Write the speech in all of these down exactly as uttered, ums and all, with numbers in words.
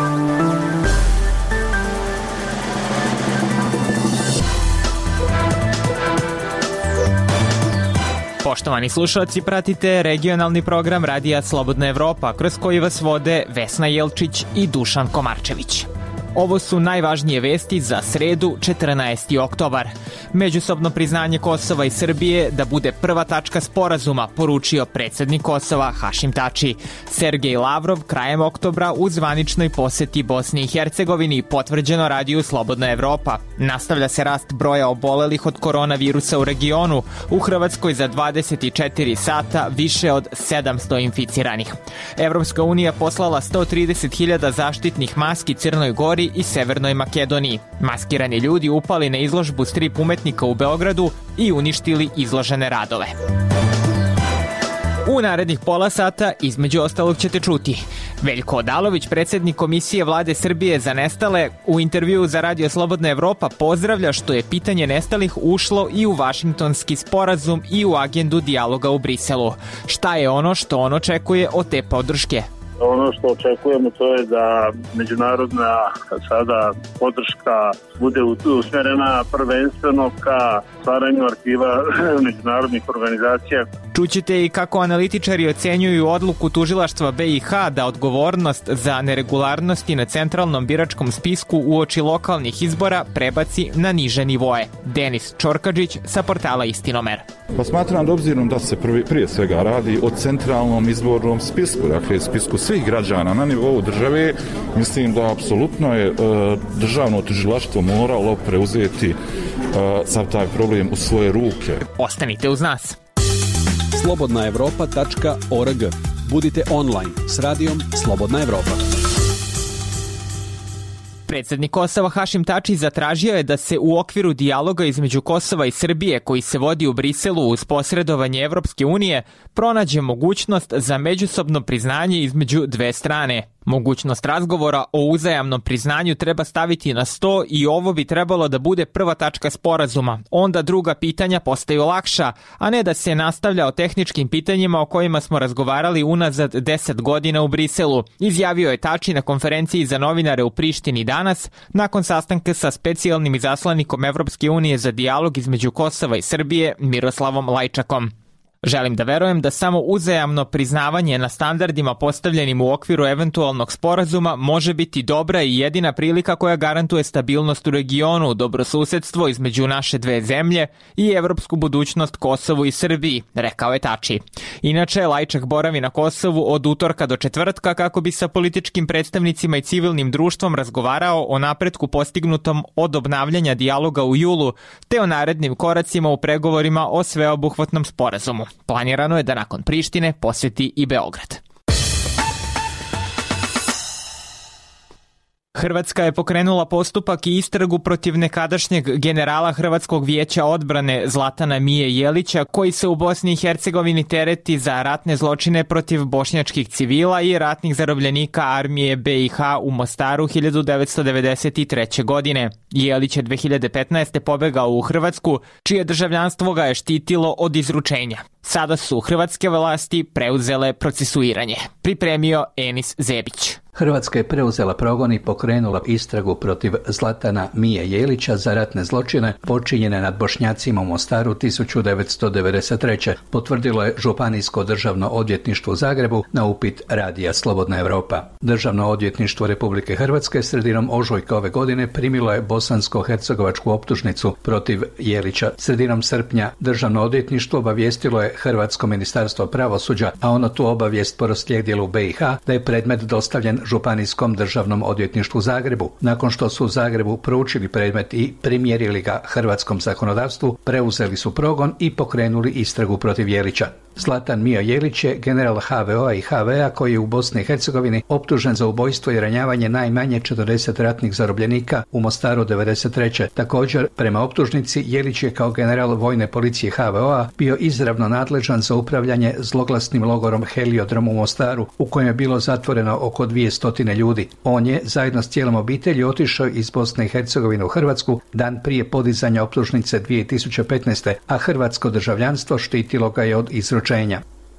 Poštovani slušalci, pratite regionalni program Radija Slobodna Evropa, kroz koji vas vode Vesna Jelčić i Dušan Komarčević. Ovo su najvažnije vesti za sredu, četrnaesti oktobar. Međusobno priznanje Kosova i Srbije da bude prva tačka sporazuma, poručio predsednik Kosova Hašim Tači. Sergej Lavrov krajem oktobra u zvaničnoj poseti Bosni i Hercegovini potvrđeno Radiju Slobodna Evropa. Nastavlja se rast broja obolelih od koronavirusa u regionu. U Hrvatskoj za dvadeset četiri sata više od sedamsto inficiranih. Evropska unija poslala sto trideset hiljada zaštitnih maski Crnoj Gori i Severnoj Makedoniji. Maskirani ljudi upali na izložbu strip umetnika u Beogradu i uništili izložene radove. U narednih pola sata, između ostalog, ćete čuti. Veljko Odalović, predsednik Komisije Vlade Srbije za nestale, u intervjuu za Radio Slobodna Evropa pozdravlja što je pitanje nestalih ušlo i u Vašingtonski sporazum i u agendu dijaloga u Briselu. Šta je ono što on očekuje od te podrške? Ono što očekujemo to je da međunarodna sada podrška bude usmjerena prvenstveno ka stvaranju arhiva međunarodnih organizacija. Čućete i kako analitičari ocenjuju odluku tužilaštva B i H da odgovornost za neregularnosti na centralnom biračkom spisku uoči lokalnih izbora prebaci na niže nivoe. Denis Čorkadžić sa portala Istinomer. Pa smatram da obzirom da se prvi, prije svega radi o centralnom izbornom spisku, dakle spisku svih građana na nivou države, mislim da apsolutno je e, državno tužilaštvo moralo preuzeti e, sav taj problem u svoje ruke. Ostanite uz nas. slobodna evropa tačka org. Budite online s radijom Slobodna Evropa. Predsednik Kosova Hašim Tači zatražio je da se u okviru dijaloga između Kosova i Srbije, koji se vodi u Briselu uz posredovanje Evropske unije, pronađe mogućnost za međusobno priznanje između dve strane. Mogućnost razgovora o uzajamnom priznanju treba staviti na sto i ovo bi trebalo da bude prva tačka sporazuma. Onda druga pitanja postaju lakša, a ne da se nastavlja o tehničkim pitanjima o kojima smo razgovarali unazad deset godina u Briselu, izjavio je Tači na konferenciji za novinare u Prištini danas, nakon sastanka sa specijalnim izaslanikom Evropske unije za dijalog između Kosova i Srbije Miroslavom Lajčakom. Želim da verujem da samo uzajamno priznavanje na standardima postavljenim u okviru eventualnog sporazuma može biti dobra i jedina prilika koja garantuje stabilnost u regionu, dobrosusedstvo između naše dve zemlje i evropsku budućnost Kosovu i Srbiji, rekao je Tači. Inače, Lajčak boravi na Kosovu od utorka do četvrtka kako bi sa političkim predstavnicima i civilnim društvom razgovarao o napretku postignutom od obnavljanja dijaloga u julu, te o narednim koracima u pregovorima o sveobuhvatnom sporazumu. Planirano je da nakon Prištine posjeti i Beograd. Hrvatska je pokrenula postupak i istragu protiv nekadašnjeg generala Hrvatskog vijeća odbrane Zlatana Mije Jelića, koji se u Bosni i Hercegovini tereti za ratne zločine protiv bošnjačkih civila i ratnih zarobljenika armije B i H u Mostaru hiljadu devetsto devedeset treće. godine. Jelić je dve hiljade petnaeste. pobegao u Hrvatsku, čije državljanstvo ga je štitilo od izručenja. Sada su hrvatske vlasti preuzele procesuiranje. Pripremio Enis Zebić. Hrvatska je preuzela progon i pokrenula istragu protiv Zlatana Mije Jelića za ratne zločine počinjene nad Bošnjacima u Mostaru tisuću devetsto devedeset treće. Potvrdilo je Županijsko državno odvjetništvo u Zagrebu na upit Radija Slobodna Evropa. Državno odvjetništvo Republike Hrvatske sredinom ožujka ove godine primilo je bosansko-hercegovačku optužnicu protiv Jelića. Sredinom srpnja Državno odvjetništvo obavijestilo je Hrvatsko ministarstvo pravosuđa, a ono tu obavijest proslijedilo u B i H da je predmet dostavljen Županijskom državnom odvjetništvu u Zagrebu. Nakon što su u Zagrebu proučili predmet i primjerili ga hrvatskom zakonodavstvu, preuzeli su progon i pokrenuli istragu protiv Jelića. Zlatan Mijo Jelić je general H V O-a i H V-a koji je u Bosni i Hercegovini optužen za ubojstvo i ranjavanje najmanje četrdeset ratnih zarobljenika u Mostaru devedeset treće. Također, prema optužnici, Jelić je kao general vojne policije H V O-a bio izravno nadležan za upravljanje zloglasnim logorom Heliodrom u Mostaru, u kojem je bilo zatvoreno oko dvije stotine ljudi. On je, zajedno s cijelom obitelji, otišao iz Bosne i Hercegovine u Hrvatsku dan prije podizanja optužnice dvije tisuće petnaeste. a hrvatsko državljanstvo štitilo ga je od izručenja.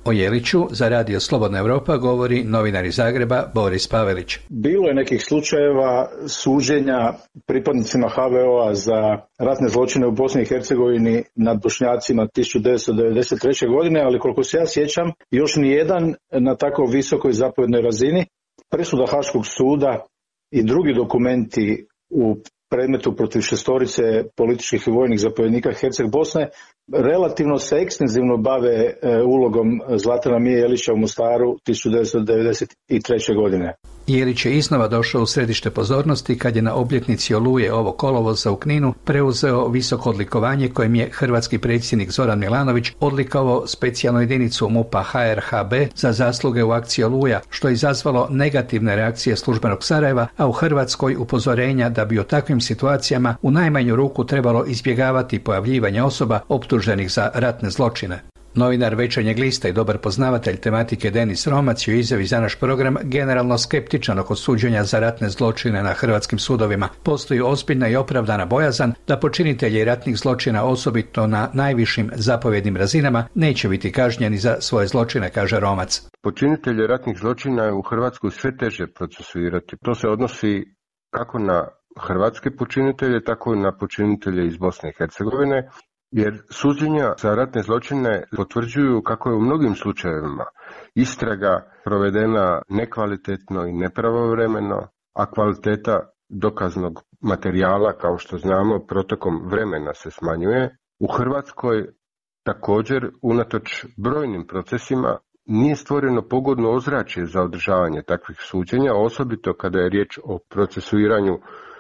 O Jeliću za Radio Slobodna Europa govori novinar iz Zagreba Boris Pavelić. Bilo je nekih slučajeva suđenja pripadnicima ha ve o a za ratne zločine u Bosni i Hercegovini nad Bošnjacima tisuću devetsto devedeset treće. godine, ali koliko se ja sjećam, još nijedan na tako visokoj zapovjednoj razini. Presuda Haškog suda i drugi dokumenti u predmetu protiv šestorice političkih i vojnih zapovjednika Herceg Bosne relativno se ekstenzivno bave e, ulogom Zlatana Mije Jelića u Mostaru tisuću devetsto devedeset treće. godine. Jelić je iznova došao u središte pozornosti kad je na obljetnici Oluje ovog kolovoza u Kninu preuzeo visoko odlikovanje kojim je hrvatski predsjednik Zoran Milanović odlikovao specijalnu jedinicu MUP-a ha er ha be za zasluge u akciji Oluja, što je izazvalo negativne reakcije službenog Sarajeva, a u Hrvatskoj upozorenja da bi u takvim situacijama u najmanju ruku trebalo izbjegavati pojavljivanje osoba optuženih za ratne zločine. Novinar Večernjeg lista i dobar poznavatelj tematike Denis Romac je u izjavi za naš program generalno skeptičan oko suđenja za ratne zločine na hrvatskim sudovima. Postoji ozbiljna i opravdana bojazan da počinitelji ratnih zločina, osobito na najvišim zapovjednim razinama, neće biti kažnjeni za svoje zločine, kaže Romac. Počinitelje ratnih zločina je u Hrvatskoj sve teže procesuirati. To se odnosi kako na hrvatske počinitelje, tako i na počinitelje iz Bosne i Hercegovine. Jer suđenja za ratne zločine potvrđuju kako je u mnogim slučajevima istraga provedena nekvalitetno i nepravovremeno, a kvaliteta dokaznog materijala, kao što znamo, protokom vremena se smanjuje. U Hrvatskoj također, unatoč brojnim procesima, nije stvoreno pogodno ozračje za održavanje takvih suđenja, osobito kada je riječ o procesuiranju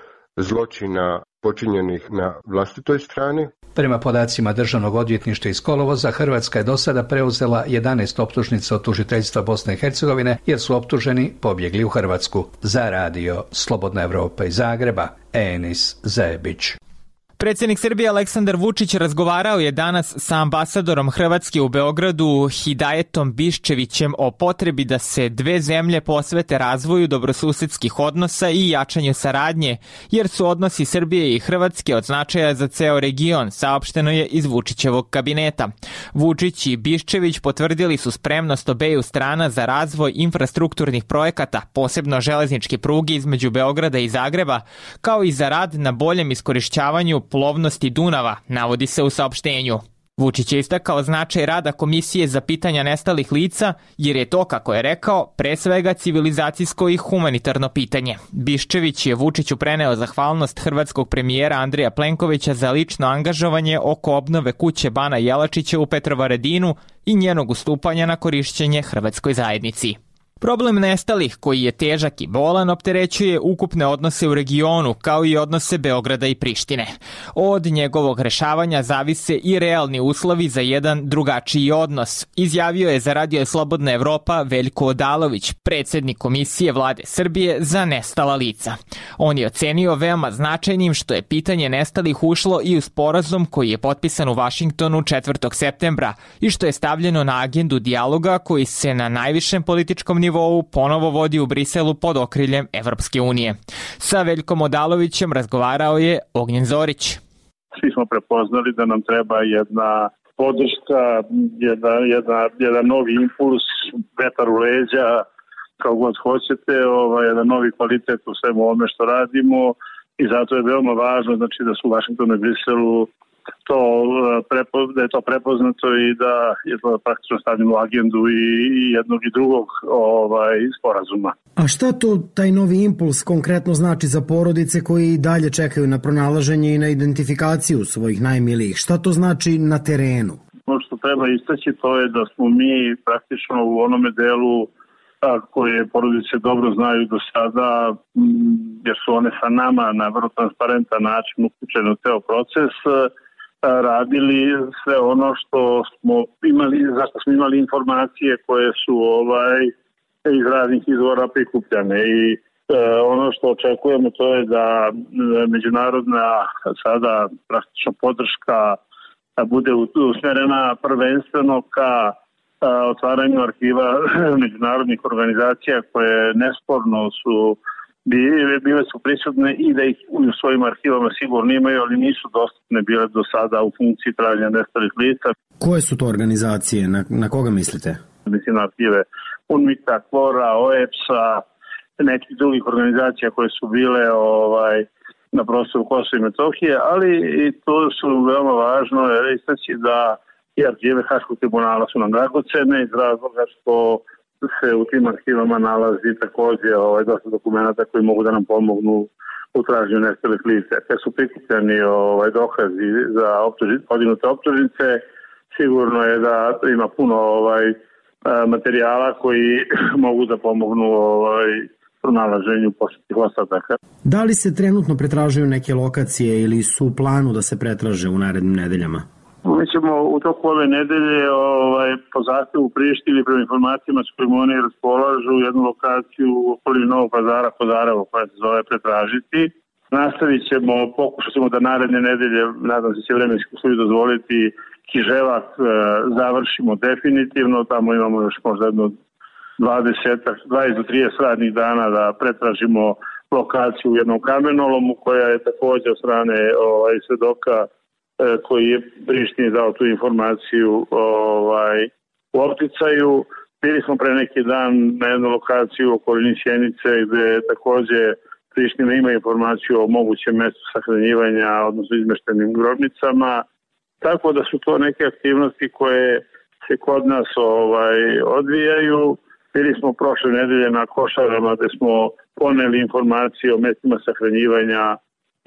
zločina počinjenih na vlastitoj strani. Prema podacima Državnog odvjetništva iz kolovoza, Hrvatska je do sada preuzela jedanaest optužnica od tužiteljstva Bosne i Hercegovine, jer su optuženi pobjegli u Hrvatsku. Za Radio Slobodna Europa iz Zagreba, Enis Zebić. Predsjednik Srbije Aleksandar Vučić razgovarao je danas sa ambasadorom Hrvatske u Beogradu Hidajetom Biščevićem o potrebi da se dve zemlje posvete razvoju dobrosusedskih odnosa i jačanju saradnje, jer su odnosi Srbije i Hrvatske od značaja za ceo region, saopšteno je iz Vučićevog kabineta. Vučić i Biščević potvrdili su spremnost obeju strana za razvoj infrastrukturnih projekata, posebno železničke pruge između Beograda i Zagreba, kao i za rad na boljem iskorišćavanju plovnosti Dunava, navodi se u saopštenju. Vučić je istakao značaj rada Komisije za pitanja nestalih lica, jer je to, kako je rekao, pre svega civilizacijsko i humanitarno pitanje. Biščević je Vučiću preneo zahvalnost hrvatskog premijera Andreja Plenkovića za lično angažovanje oko obnove kuće Bana Jelačića u Petrovaradinu i njenog ustupanja na korišćenje hrvatskoj zajednici. Problem nestalih, koji je težak i bolan, opterećuje ukupne odnose u regionu, kao i odnose Beograda i Prištine. Od njegovog rešavanja zavise i realni uslovi za jedan drugačiji odnos, izjavio je za Radio Slobodna Evropa Veljko Odalović, predsjednik Komisije Vlade Srbije za nestala lica. On je ocenio veoma značajnim što je pitanje nestalih ušlo i u sporazum koji je potpisan u Vašingtonu četvrtog septembra i što je stavljeno na agendu dijaloga koji se na najvišem političkom nivou ponovo vodi u Briselu pod okriljem Evropske unije. Sa Veljkom Odalovićem razgovarao je Ognjen Zorić. Svi smo prepoznali da nam treba jedna podrška, jedna, jedna, jedan novi impuls, vetar u leđa, kao god hoćete, ovaj, jedan novi kvalitet u svemu ovome što radimo i zato je veoma važno, znači, da su u Vašingtonu i Briselu to, da je to prepoznato i da je to praktično stavljeno u agendu i jednog i drugog ovaj, sporazuma. A šta to taj novi impuls konkretno znači za porodice koji i dalje čekaju na pronalaženje i na identifikaciju svojih najmilijih? Šta to znači na terenu? Ono što treba istaći to je da smo mi praktično u onome delu koje porodice dobro znaju do sada, jer su one sa nama na vrlo transparentan način uključene u teo proces, radili sve ono što smo imali, zašto smo imali informacije koje su ovaj iz raznih izvora prikupljane i e, ono što očekujemo to je da međunarodna sada praktično podrška bude usmjerena prvenstveno ka otvaranju arhiva međunarodnih organizacija koje nesporno su bile su prisutne i da ih u svojim arhivama sigurno imaju, ali nisu dostupne bile do sada u funkciji traženja nestalih lica. Koje su to organizacije? Na, na koga mislite? mislim na arhive UNMIK-a, KFOR-a, O E P S-a, nekih drugih organizacija koje su bile ovaj, na prostoru Kosova i Metohije, ali i to su veoma važno istaći da i arhive Haškog tribunala su nam dragocene iz razloga što se u tim arhivama nalazi također ovaj, dosta dokumenta koji mogu da nam pomognu u traženju nestalih lica. Kad su prikupljeni ovaj, dokazi za optuži, podignute optužnice, sigurno je da ima puno ovaj, materijala koji mogu da pomognu ovaj, pronalaženju posljednjih ostataka. Da li se trenutno pretražuju neke lokacije ili su u planu da se pretraže u narednim nedeljama? Mi ćemo u toku ove nedelje ovaj, po zahtevu Prištine prema informacijama s kojima oni raspolažu jednu lokaciju u okolini Novog Pazara, Kozaravo, koja se zove pretražiti. Nastavit ćemo, pokušat ćemo da naredne nedelje, nadam se će vremenski uslovi dozvoliti, Kiževak e, završimo definitivno, tamo imamo još možda jedno dvadeset do trideset radnih dana da pretražimo lokaciju u jednom kamenolomu koja je također od strane ovaj, svedoka e, koji je Prištini dao tu informaciju ovaj, u opticaju. Bili smo pre neki dan na jednu lokaciju u okolini Sjenice gde također Priština ima informaciju o mogućem mjestu sahranjivanja, odnosno izmeštenim grobnicama. Tako da su to neke aktivnosti koje se kod nas ovaj, odvijaju. Bili smo prošle nedelje na Košarama gde smo poneli informacije o mjestima sahranjivanja e,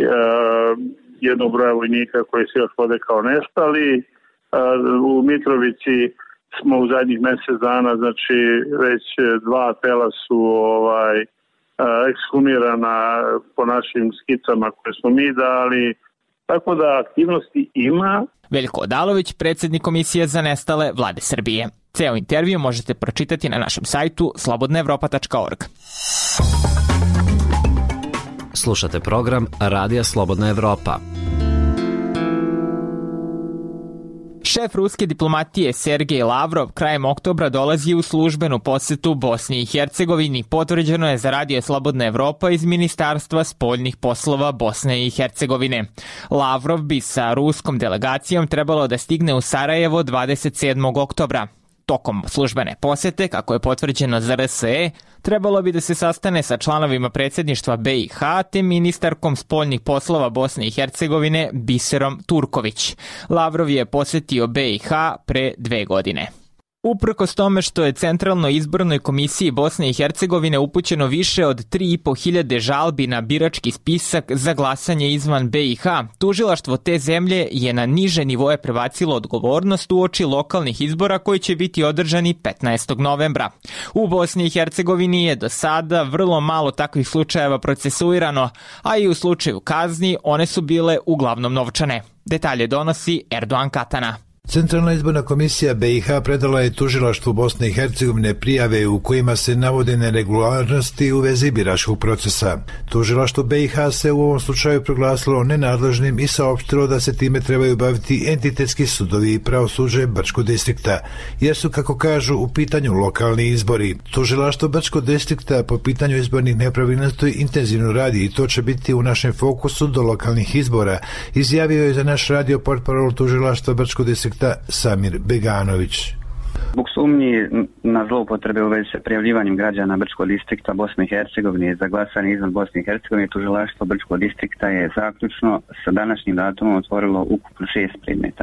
jednog broja vojnika koji se još vode kao nestali. E, u Mitrovici smo u zadnjih mjesec dana, znači već dva tela su ovaj, ekshumirana po našim skicama koje smo mi dali. Tako da aktivnosti ima. Veljko Odalović, predsjednik Komisije za nestale Vlade Srbije. Ceo intervju možete pročitati na našem sajtu slobodna evropa tačka org. Slušate program Radija Slobodna Evropa. Šef ruske diplomatije Sergej Lavrov krajem oktobra dolazi u službenu posjetu Bosni i Hercegovini. Potvrđeno je za Radio Slobodna Evropa iz Ministarstva spoljnih poslova Bosne i Hercegovine. Lavrov bi sa ruskom delegacijom trebalo da stigne u Sarajevo dvadeset sedmog oktobra. Tokom službene posete, kako je potvrđeno za R S E, trebalo bi da se sastane sa članovima predsjedništva B i H te ministarkom spoljnih poslova Bosne i Hercegovine Biserom Turković. Lavrov je posjetio B i H pre dve godine. Uprkos tome što je Centralnoj izbornoj komisiji Bosne i Hercegovine upućeno više od tri i po hiljade žalbi na birački spisak za glasanje izvan B i H, tužilaštvo te zemlje je na niže nivoje prebacilo odgovornost uoči lokalnih izbora koji će biti održani petnaestog novembra. U Bosni i Hercegovini je do sada vrlo malo takvih slučajeva procesuirano, a i u slučaju kazni one su bile uglavnom novčane. Detalje donosi Erdoğan Katana. Centralna izborna komisija B i H predala je tužilaštvu Bosne i Hercegovine prijave u kojima se navode neregularnosti u vezi biračkog procesa. Tužilaštvo B i H se u ovom slučaju proglasilo nenadležnim i saopštilo da se time trebaju baviti entitetski sudovi i pravosuđe Brčkog distrikta, jer su, kako kažu, u pitanju lokalni izbori. Tužilaštvo Brčkog distrikta po pitanju izbornih nepravilnosti intenzivno radi i to će biti u našem fokusu do lokalnih izbora, izjavio je za naš radio portparol tužilaštva Brčkog distrikta Samir Beganović. Zbog sumnji na zloupotrebe u vezi sa prijavljivanjem građana Brčkog distrikta Bosne i Hercegovine za glasanje izvan Bosne i Hercegovine, tužilaštvo Brčkog distrikta je zaključno sa današnjim datumom otvorilo ukupno šest predmeta.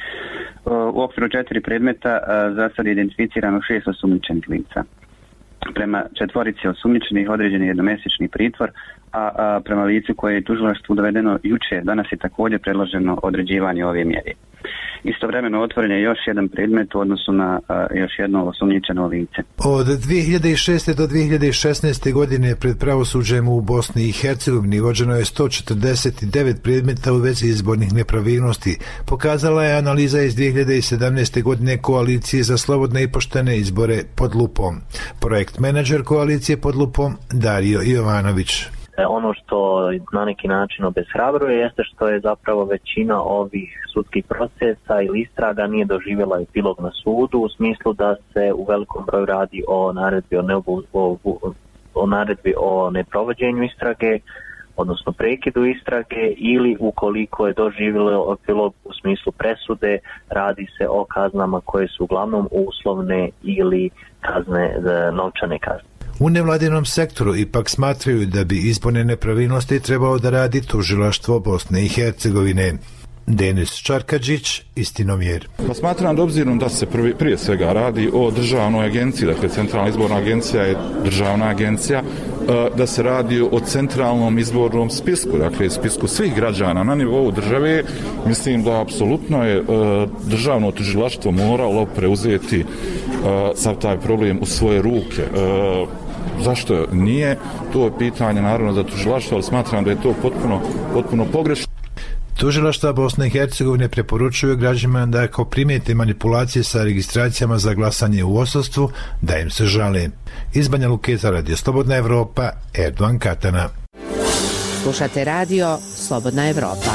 U okviru četiri predmeta za sad je identificirano šest osumnjičenih lica. Prema četvorici osumnjičenih određen je jednomesečni pritvor, a, a prema licu koje je tužilaštvu dovedeno juče, danas je također predloženo određivanje ove mjere. Istovremeno otvoren je još jedan predmet u odnosu na a, još jedno osumnjičeno lice. Od dvije hiljade šeste. do dvije hiljade šesnaeste. godine pred pravosuđem u Bosni i Hercegovini vođeno je sto četrdeset devet predmeta u vezi izbornih nepravilnosti. Pokazala je analiza iz dvije hiljade sedamnaeste. godine Koalicije za slobodne i poštene izbore Pod lupom. Projekt menadžer Koalicije Pod lupom Dario Jovanović. Ono što na neki način obeshrabruje jeste što je zapravo većina ovih sudskih procesa ili istraga nije doživjela epilog na sudu, u smislu da se u velikom broju radi o naredbi o, neobu, o, o naredbi o neprovođenju istrage, odnosno prekidu istrage, ili ukoliko je doživjelo epilog u smislu presude, radi se o kaznama koje su uglavnom uslovne ili kazne, novčane kazne. U nevladinom sektoru ipak smatraju da bi izborne nepravilnosti trebalo da radi tužilaštvo Bosne i Hercegovine. Denis Čarkadžić, Istinomjer. Pa smatram da obzirom da se prvi, prije svega radi o državnoj agenciji, dakle Centralna izborna agencija je državna agencija, da se radi o centralnom izbornom spisku, dakle spisku svih građana na nivou države, mislim da apsolutno je državno tužilaštvo moralo preuzeti sav taj problem u svoje ruke. Zašto nije? To je pitanje naravno za tužilaštvo, ali smatram da je to potpuno, potpuno pogrešno. Tužilaštva Bosne i Hercegovine preporučuju građanima da ako primijete manipulacije sa registracijama za glasanje u odsustvu, da im se žale. Iz Banja Luke za Radio Slobodna Evropa, Erdogan Katana. Slušate radio Slobodna Evropa.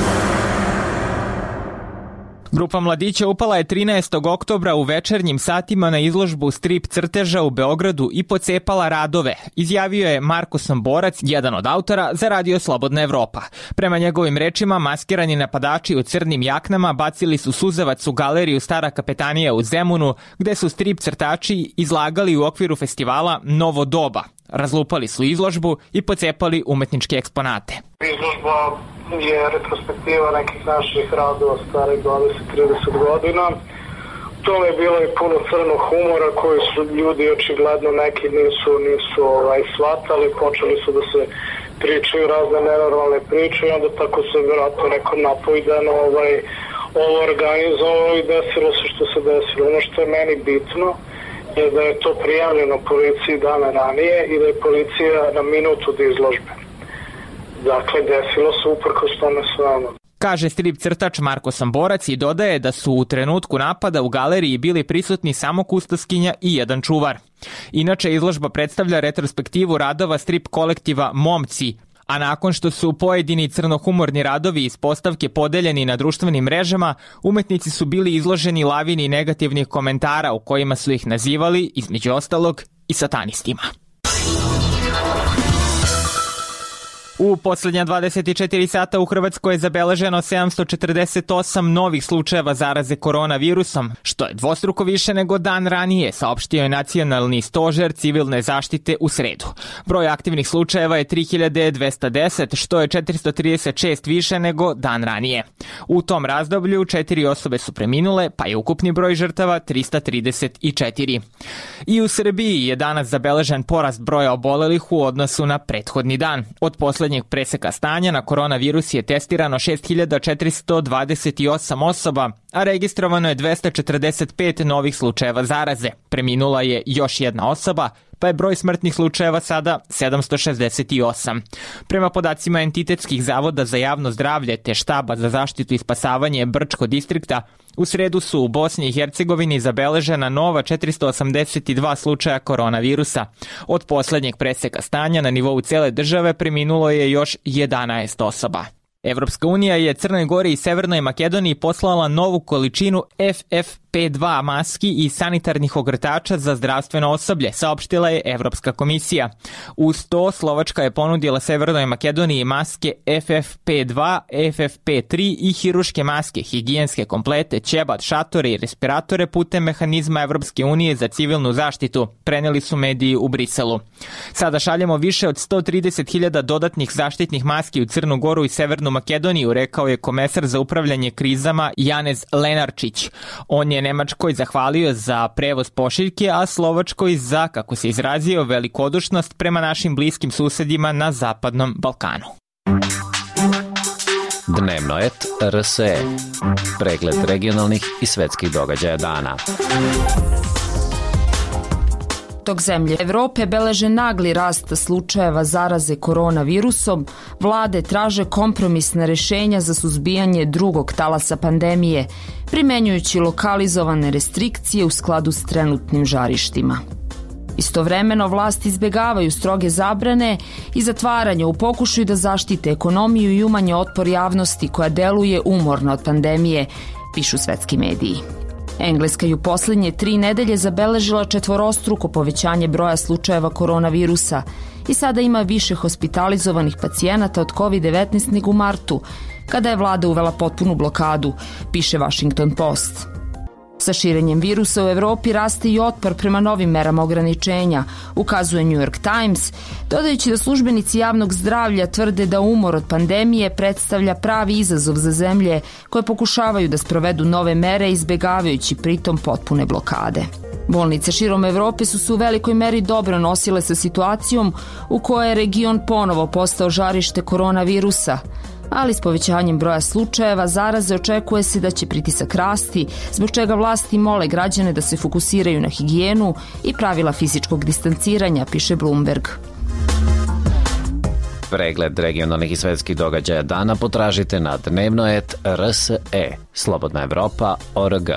Grupa mladića upala je trinaestog oktobra u večernjim satima na izložbu strip crteža u Beogradu i pocepala radove, izjavio je Marko Samborac, jedan od autora, za Radio Slobodna Evropa. Prema njegovim rečima, maskirani napadači u crnim jaknama bacili su suzavac u galeriju Stara kapetanija u Zemunu, gde su strip crtači izlagali u okviru festivala Novo doba. Razlupali su izložbu i pocepali umetničke eksponate. Izložba je retrospektiva nekih naših radova starih dvadeset trideset godina. U tome je bilo i puno crnog humora koji su ljudi očigledno neki nisu, nisu ovaj, shvatali, počeli su da se pričaju razne nenormalne priče i onda tako se vjerojatno neko napojdano ovaj, ovo organizovalo i desilo se što se desilo. Ono što je meni bitno je da je to prijavljeno policiji dana ranije i da je policija na minutu od izložbe. Dakle, desilo se uprkos tome svemu. Kaže strip crtač Marko Samborac i dodaje da su u trenutku napada u galeriji bili prisutni samo kustoskinja i jedan čuvar. Inače, izložba predstavlja retrospektivu radova strip kolektiva Momci, a nakon što su pojedini crnohumorni radovi iz postavke podeljeni na društvenim mrežama, umetnici su bili izloženi lavini negativnih komentara u kojima su ih nazivali, između ostalog, i satanistima. U posljednja dvadeset četiri sata u Hrvatskoj je zabeleženo sedamsto četrdeset osam novih slučajeva zaraze koronavirusom, što je dvostruko više nego dan ranije, saopštio je Nacionalni stožer civilne zaštite u sredu. Broj aktivnih slučajeva je tri hiljade dvesta deset, što je četiristo trideset šest više nego dan ranije. U tom razdoblju četiri osobe su preminule, pa je ukupni broj žrtava trista trideset četiri. I u Srbiji je danas zabeležen porast broja obolelih u odnosu na prethodni dan. Od poslednjeg preseka stanja na koronavirus je testirano šest hiljada četiristo dvadeset osam osoba, a registrovano je dvesta četrdeset pet novih slučajeva zaraze. Preminula je još jedna osoba, pa je broj smrtnih slučajeva sada sedamsto šezdeset osam. Prema podacima entitetskih zavoda za javno zdravlje te štaba za zaštitu i spasavanje Brčko distrikta, u sredu su u Bosni i Hercegovini zabeležena nova četiristo osamdeset dva slučaja koronavirusa. Od poslednjeg preseka stanja na nivou cele države preminulo je još jedanaest osoba. Evropska unija je Crnoj Gori i Severnoj Makedoniji poslala novu količinu F F P dva maski i sanitarnih ogrtača za zdravstveno osoblje, saopštila je Evropska komisija. Uz to, Slovačka je ponudila Severnoj Makedoniji maske F F P dva, F F P tri i hiruške maske, higijenske komplete, ćebat, šatore i respiratore putem mehanizma Evropske unije za civilnu zaštitu, preneli su mediji u Briselu. Sada šaljemo više od sto trideset hiljada dodatnih zaštitnih maski u Crnu Goru i Severnu Makedoniju, rekao je komesar za upravljanje krizama Janez Lenarčić. On je Nemačkoj zahvalio za prevoz pošiljke, a Slovačkoj za, kako se izrazio, velikodušnost prema našim bliskim susedima na Zapadnom Balkanu. Dnevno et R S E. Pregled regionalnih i svetskih događaja dana. Dok zemlje Evrope beleže nagli rast slučajeva zaraze koronavirusom, vlade traže kompromisna rešenja za suzbijanje drugog talasa pandemije, primenjujući lokalizovane restrikcije u skladu s trenutnim žarištima. Istovremeno, vlasti izbegavaju stroge zabrane i zatvaranje u pokušaju da zaštite ekonomiju i umanje otpor javnosti koja deluje umorno od pandemije, pišu svetski mediji. Engleska je u posljednje tri nedelje zabeležila četvorostruko povećanje broja slučajeva koronavirusa i sada ima više hospitalizovanih pacijenata od kovid devetnaest nego u martu, kada je vlada uvela potpunu blokadu, piše Washington Post. Sa širenjem virusa u Evropi raste i otpor prema novim merama ograničenja, ukazuje New York Times, dodajući da službenici javnog zdravlja tvrde da umor od pandemije predstavlja pravi izazov za zemlje koje pokušavaju da sprovedu nove mere izbegavajući pritom potpune blokade. Bolnice širom Evrope su se u velikoj meri dobro nosile sa situacijom u kojoj je region ponovo postao žarište koronavirusa, ali s povećanjem broja slučajeva zaraze očekuje se da će pritisak rasti, zbog čega vlasti mole građane da se fokusiraju na higijenu i pravila fizičkog distanciranja, piše Bloomberg. Pregled regionalnih i svetskih događaja dana potražite na dnevnoet R S E, Slobodna Evropa, O R G.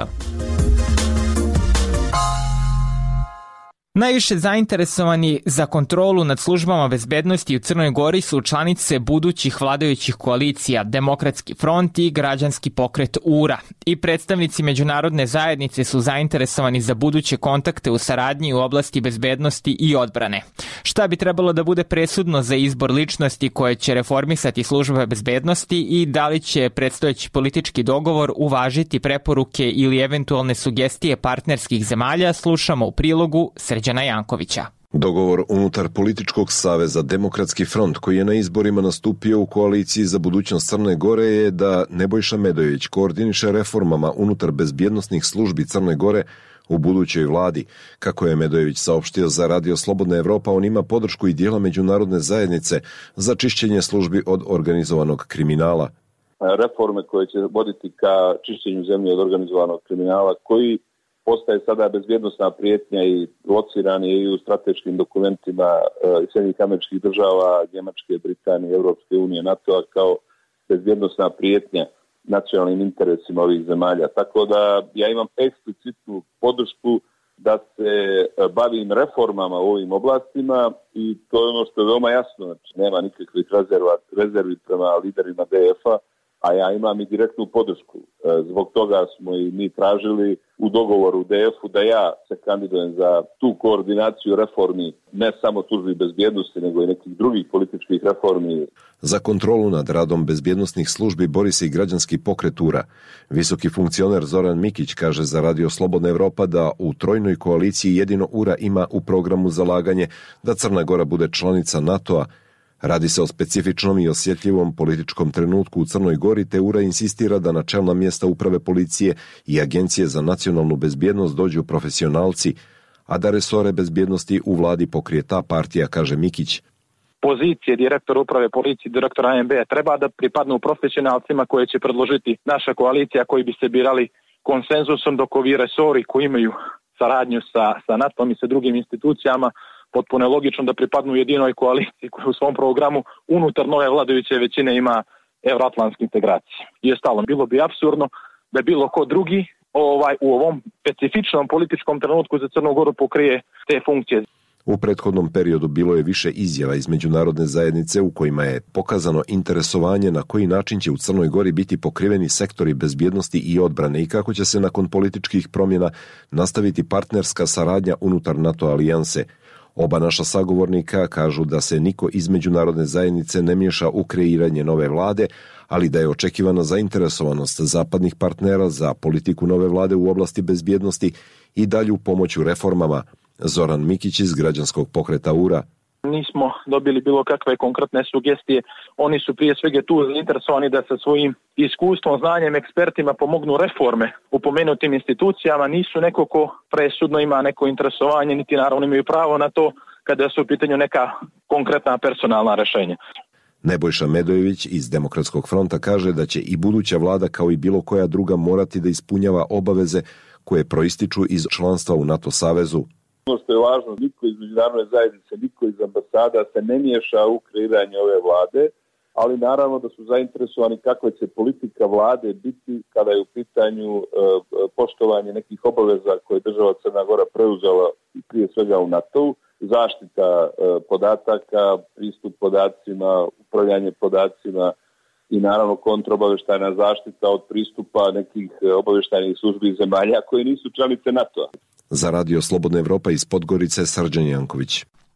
Najviše zainteresovani za kontrolu nad službama bezbednosti u Crnoj Gori su članice budućih vladajućih koalicija Demokratski front i Građanski pokret U R A. I predstavnici međunarodne zajednice su zainteresovani za buduće kontakte u saradnji u oblasti bezbednosti i odbrane. Šta bi trebalo da bude presudno za izbor ličnosti koje će reformisati službe bezbednosti i da li će predstojeći politički dogovor uvažiti preporuke ili eventualne sugestije partnerskih zemalja, slušamo u prilogu Srđana Jankovića. Dogovor unutar političkog saveza Demokratski front koji je na izborima nastupio u koaliciji za budućnost Crne Gore je da Nebojša Medojević koordiniše reformama unutar bezbjednosnih službi Crne Gore u budućoj vladi. Kako je Medojević saopštio za Radio Slobodna Evropa, on ima podršku i dijela međunarodne zajednice za čišćenje službi od organizovanog kriminala. Reforme koje će voditi ka čišćenju zemlje od organizovanog kriminala koji postaje sada bezbjednosna prijetnja i lociran je i u strateškim dokumentima Sjedinjenih Američkih Država, Njemačke, Britanije, Europske unije, NATO-a kao bezbjednosna prijetnja nacionalnim interesima ovih zemalja. Tako da ja imam eksplicitnu podršku da se bavim reformama u ovim oblastima i to je ono što je veoma jasno. Znači, nema nikakvih rezerva, rezervi prema liderima D F-a, a ja imam i direktnu podršku. Zbog toga smo i mi tražili u dogovoru u D F-u da ja se kandidujem za tu koordinaciju reformi, ne samo službi bezbjednosti, nego i nekih drugih političkih reformi. Za kontrolu nad radom bezbjednosnih službi bori se i Građanski pokret U R A. Visoki funkcioner Zoran Mikić kaže za Radio Slobodna Evropa da u trojnoj koaliciji jedino U R A ima u programu zalaganje da Crna Gora bude članica NATO-a. Radi se o specifičnom i osjetljivom političkom trenutku u Crnoj Gori, te U R A insistira da na čelna mjesta uprave policije i Agencije za nacionalnu bezbjednost dođu profesionalci, a da resore bezbjednosti u vladi pokrije ta partija, kaže Mikić. Pozicije direktora uprave policije, direktora A M B treba da pripadnu profesionalcima koje će predložiti naša koalicija koji bi se birali konsenzusom, dok ovi resori koji imaju saradnju sa, sa NATO-om i sa drugim institucijama potpuno je logično da pripadnu jedinoj koaliciji koja u svom programu unutar nove vladajuće većine ima evroatlantske integracije. I ostalo, bilo bi apsurdno da bilo ko drugi ovaj u ovom specifičnom političkom trenutku za Crnu Goru pokrije te funkcije. U prethodnom periodu bilo je više izjava iz međunarodne zajednice u kojima je pokazano interesovanje na koji način će u Crnoj Gori biti pokriveni sektori bezbjednosti i odbrane i kako će se nakon političkih promjena nastaviti partnerska saradnja unutar NATO alijanse. Oba naša sagovornika kažu da se niko iz međunarodne zajednice ne miješa u kreiranje nove vlade, ali da je očekivana zainteresovanost zapadnih partnera za politiku nove vlade u oblasti bezbjednosti i dalju pomoć u reformama. Zoran Mikić iz Građanskog pokreta U R A. Nismo dobili bilo kakve konkretne sugestije. Oni su prije svega tu zainteresovani da sa svojim iskustvom, znanjem, ekspertima pomognu reforme u pomenutim institucijama. Nisu neko ko presudno ima neko interesovanje, niti naravno imaju pravo na to kada su u pitanju neka konkretna personalna rešenja. Nebojša Medojević iz Demokratskog fronta kaže da će i buduća vlada kao i bilo koja druga morati da ispunjava obaveze koje proističu iz članstva u NATO savezu. Ono što je važno, niko iz međunarodne zajednice, niko iz ambasada se ne miješa u kreiranje ove vlade, ali naravno da su zainteresovani kakva će politika vlade biti kada je u pitanju e, poštovanje nekih obaveza koje je država Crna Gora preuzela prije svega u NATO-u, zaštita e, podataka, pristup podacima, upravljanje podacima i naravno kontraobaveštajna zaštita od pristupa nekih obaveštajnih službi zemalja koje nisu članice NATO-a. Za Radio Slobodna Evropa iz Podgorice, Srđan Janković.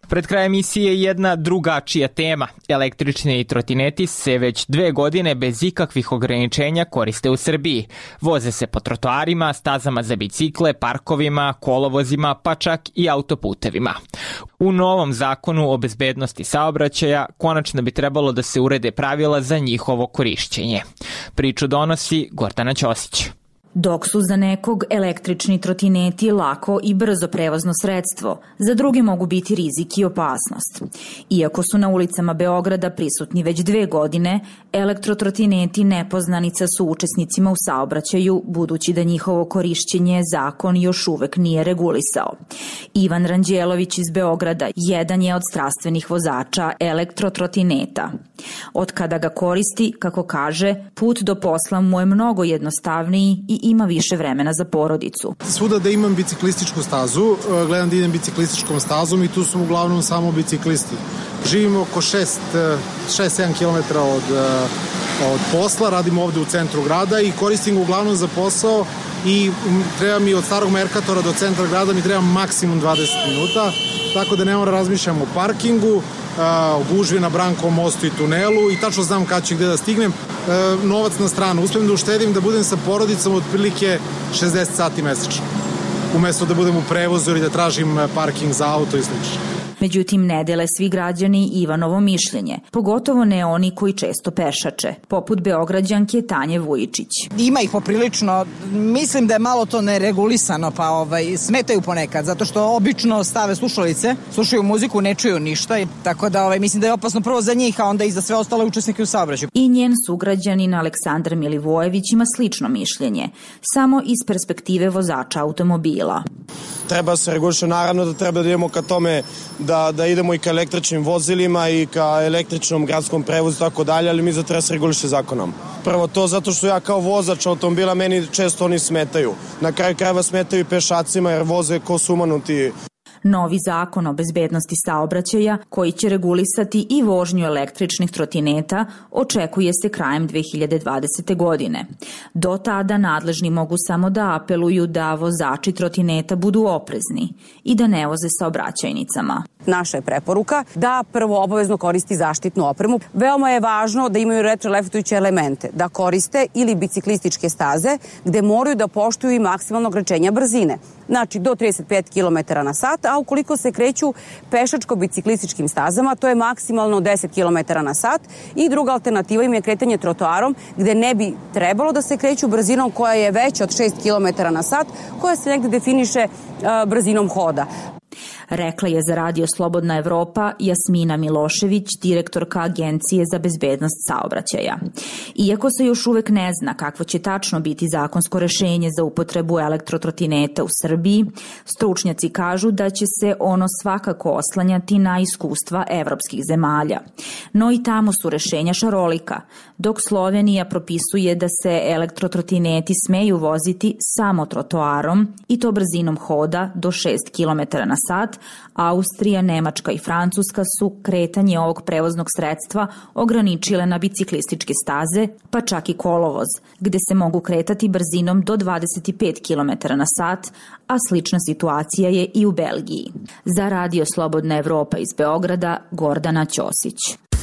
Pred krajem emisije jedna drugačija tema. Električni trotineti se već dve godine bez ikakvih ograničenja koriste u Srbiji. Voze se po trotoarima, stazama za bicikle, parkovima, kolovozima, pa čak i autoputevima. U novom zakonu o bezbednosti saobraćaja konačno bi trebalo da se urede pravila za njihovo korišćenje. Priču donosi Gordana Ćosić. Dok su za nekog električni trotineti lako i brzo prevozno sredstvo, za druge mogu biti rizik i opasnost. Iako su na ulicama Beograda prisutni već dve godine, elektrotrotineti nepoznanica su učesnicima u saobraćaju, budući da njihovo korišćenje zakon još uvek nije regulisao. Ivan Ranđelović iz Beograda jedan je od strastvenih vozača elektrotrotineta. Od kada ga koristi, kako kaže, put do posla mu je mnogo jednostavniji i ima više vremena za porodicu. Svuda da imam biciklističku stazu, gledam da idem biciklističkom stazom i tu su uglavnom samo biciklisti. Živimo oko šest sedam kilometara od, od posla, radim ovde u centru grada i koristim ga uglavnom za posao i treba mi od starog Merkatora do centra grada mi treba maksimum dvadeset minuta, tako da ne moram razmišljam o parkingu, o gužvi na Brankovom mostu i tunelu i tačno znam kada ću gde da stignem. E, novac na stranu, uspijem da uštedim da budem sa porodicom otprilike šezdeset sati mesečno, umesto da budem u prevozu ili da tražim parking za auto i slično. Međutim, ne dele svi građani Ivanovo mišljenje, pogotovo ne oni koji često pešače, poput Beograđanke Tanje Vujičić. Ima ih poprilično, mislim da je malo to neregulisano, pa ovaj, smetaju ponekad, zato što obično stave slušalice, slušaju muziku, ne čuju ništa, tako da ovaj, mislim da je opasno prvo za njih, a onda i za sve ostale učesnike u saobraćaju. I njen sugrađanin Aleksandar Milivojević ima slično mišljenje, samo iz perspektive vozača automobila. Treba se reguliše, naravno da treba da idemo ka tome da, da idemo i ka električnim vozilima i ka električnom gradskom prevozu i tako dalje, ali mi za treba se reguliše zakonom. Prvo to zato što ja kao vozač automobila meni često oni smetaju. Na kraju krajeva smetaju i pešacima jer voze ko sumanuti. Novi zakon o bezbednosti saobraćaja, koji će regulisati i vožnju električnih trotineta, očekuje se krajem dve hiljade dvadesete. godine. Do tada nadležni mogu samo da apeluju da vozači trotineta budu oprezni i da ne voze saobraćajnicama. Naša je preporuka da prvo obavezno koristi zaštitnu opremu. Veoma je važno da imaju retroreflektujuće elemente, da koriste ili biciklističke staze gde moraju da poštuju i maksimalno ograničenja brzine. Znači do trideset pet kilometara na sat, a ukoliko se kreću pešačko-biciklističkim stazama, to je maksimalno deset kilometara na sat i druga alternativa im je kretanje trotoarom gde ne bi trebalo da se kreću brzinom koja je veća od šest kilometara na sat, koja se negde definiše uh, brzinom hoda. Rekla je za Radio Slobodna Evropa Jasmina Milošević, direktorka Agencije za bezbednost saobraćaja. Iako se još uvek ne zna kakvo će tačno biti zakonsko rešenje za upotrebu elektrotrotineta u Srbiji, stručnjaci kažu da će se ono svakako oslanjati na iskustva evropskih zemalja. No i tamo su rešenja šarolika, dok Slovenija propisuje da se elektrotrotineti smeju voziti samo trotoarom i to brzinom hoda do šest kilometara na sat, Austrija, Nemačka i Francuska su kretanje ovog prevoznog sredstva ograničile na biciklističke staze, pa čak i kolovoz, gde se mogu kretati brzinom do dvadeset pet kilometara na sat, a slična situacija je i u Belgiji. Za Radio Slobodna Evropa iz Beograda, Gordana Ćosić.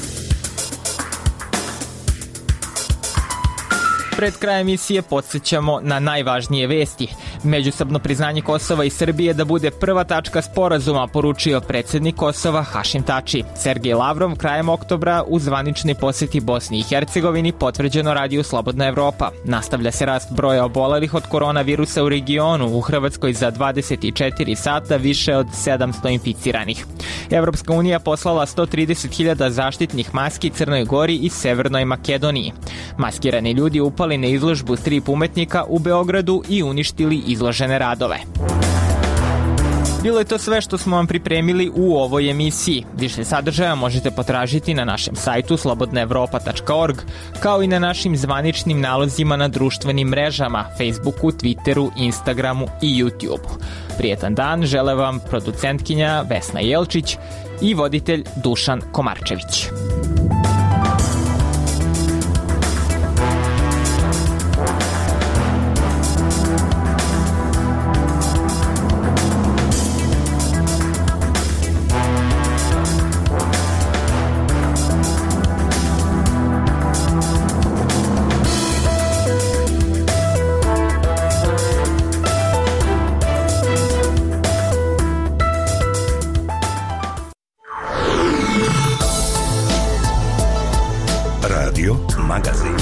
Pred krajem emisije podsjećamo na najvažnije vesti. Međusobno priznanje Kosova i Srbije da bude prva tačka sporazuma, poručio predsjednik Kosova Hašim Tači. Sergej Lavrov krajem oktobra u zvaničnoj poseti Bosni i Hercegovini, potvrđeno Radio Slobodna Evropa. Nastavlja se rast broja obolelih od koronavirusa u regionu, u Hrvatskoj za dvadeset četiri sata više od sedamsto inficiranih. Evropska unija poslala sto trideset hiljada zaštitnih maski Crnoj Gori i Severnoj Makedoniji. Maskirani ljudi upali na izložbu strip umetnika u Beogradu i uništili izložene radove. Bilo je to sve što smo vam pripremili u ovoj emisiji. Više sadržaja možete potražiti na našem sajtu slobodna evropa tačka org, kao i na našim zvaničnim nalozima na društvenim mrežama, Facebooku, Twitteru, Instagramu i YouTubeu. Prijetan dan žele vam producentkinja Vesna Jelčić i voditelj Dušan Komarčević. magazin.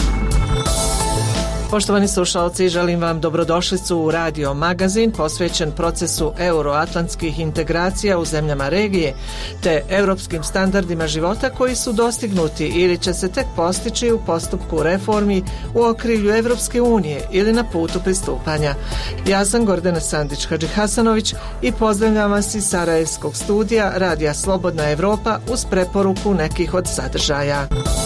Poštovani slušalci, želim vam dobrodošlicu u Radio magazin posvećen procesu euroatlantskih integracija u zemljama regije te europskim standardima života koji su dostignuti ili će se tek postići u postupku reformi u okrilju Evropske unije ili na putu pristupanja. Ja sam Gordana Sandić-Hadžihasanović i pozdravljam vas iz Sarajevskog studija Radija Slobodna Evropa uz preporuku nekih od sadržaja.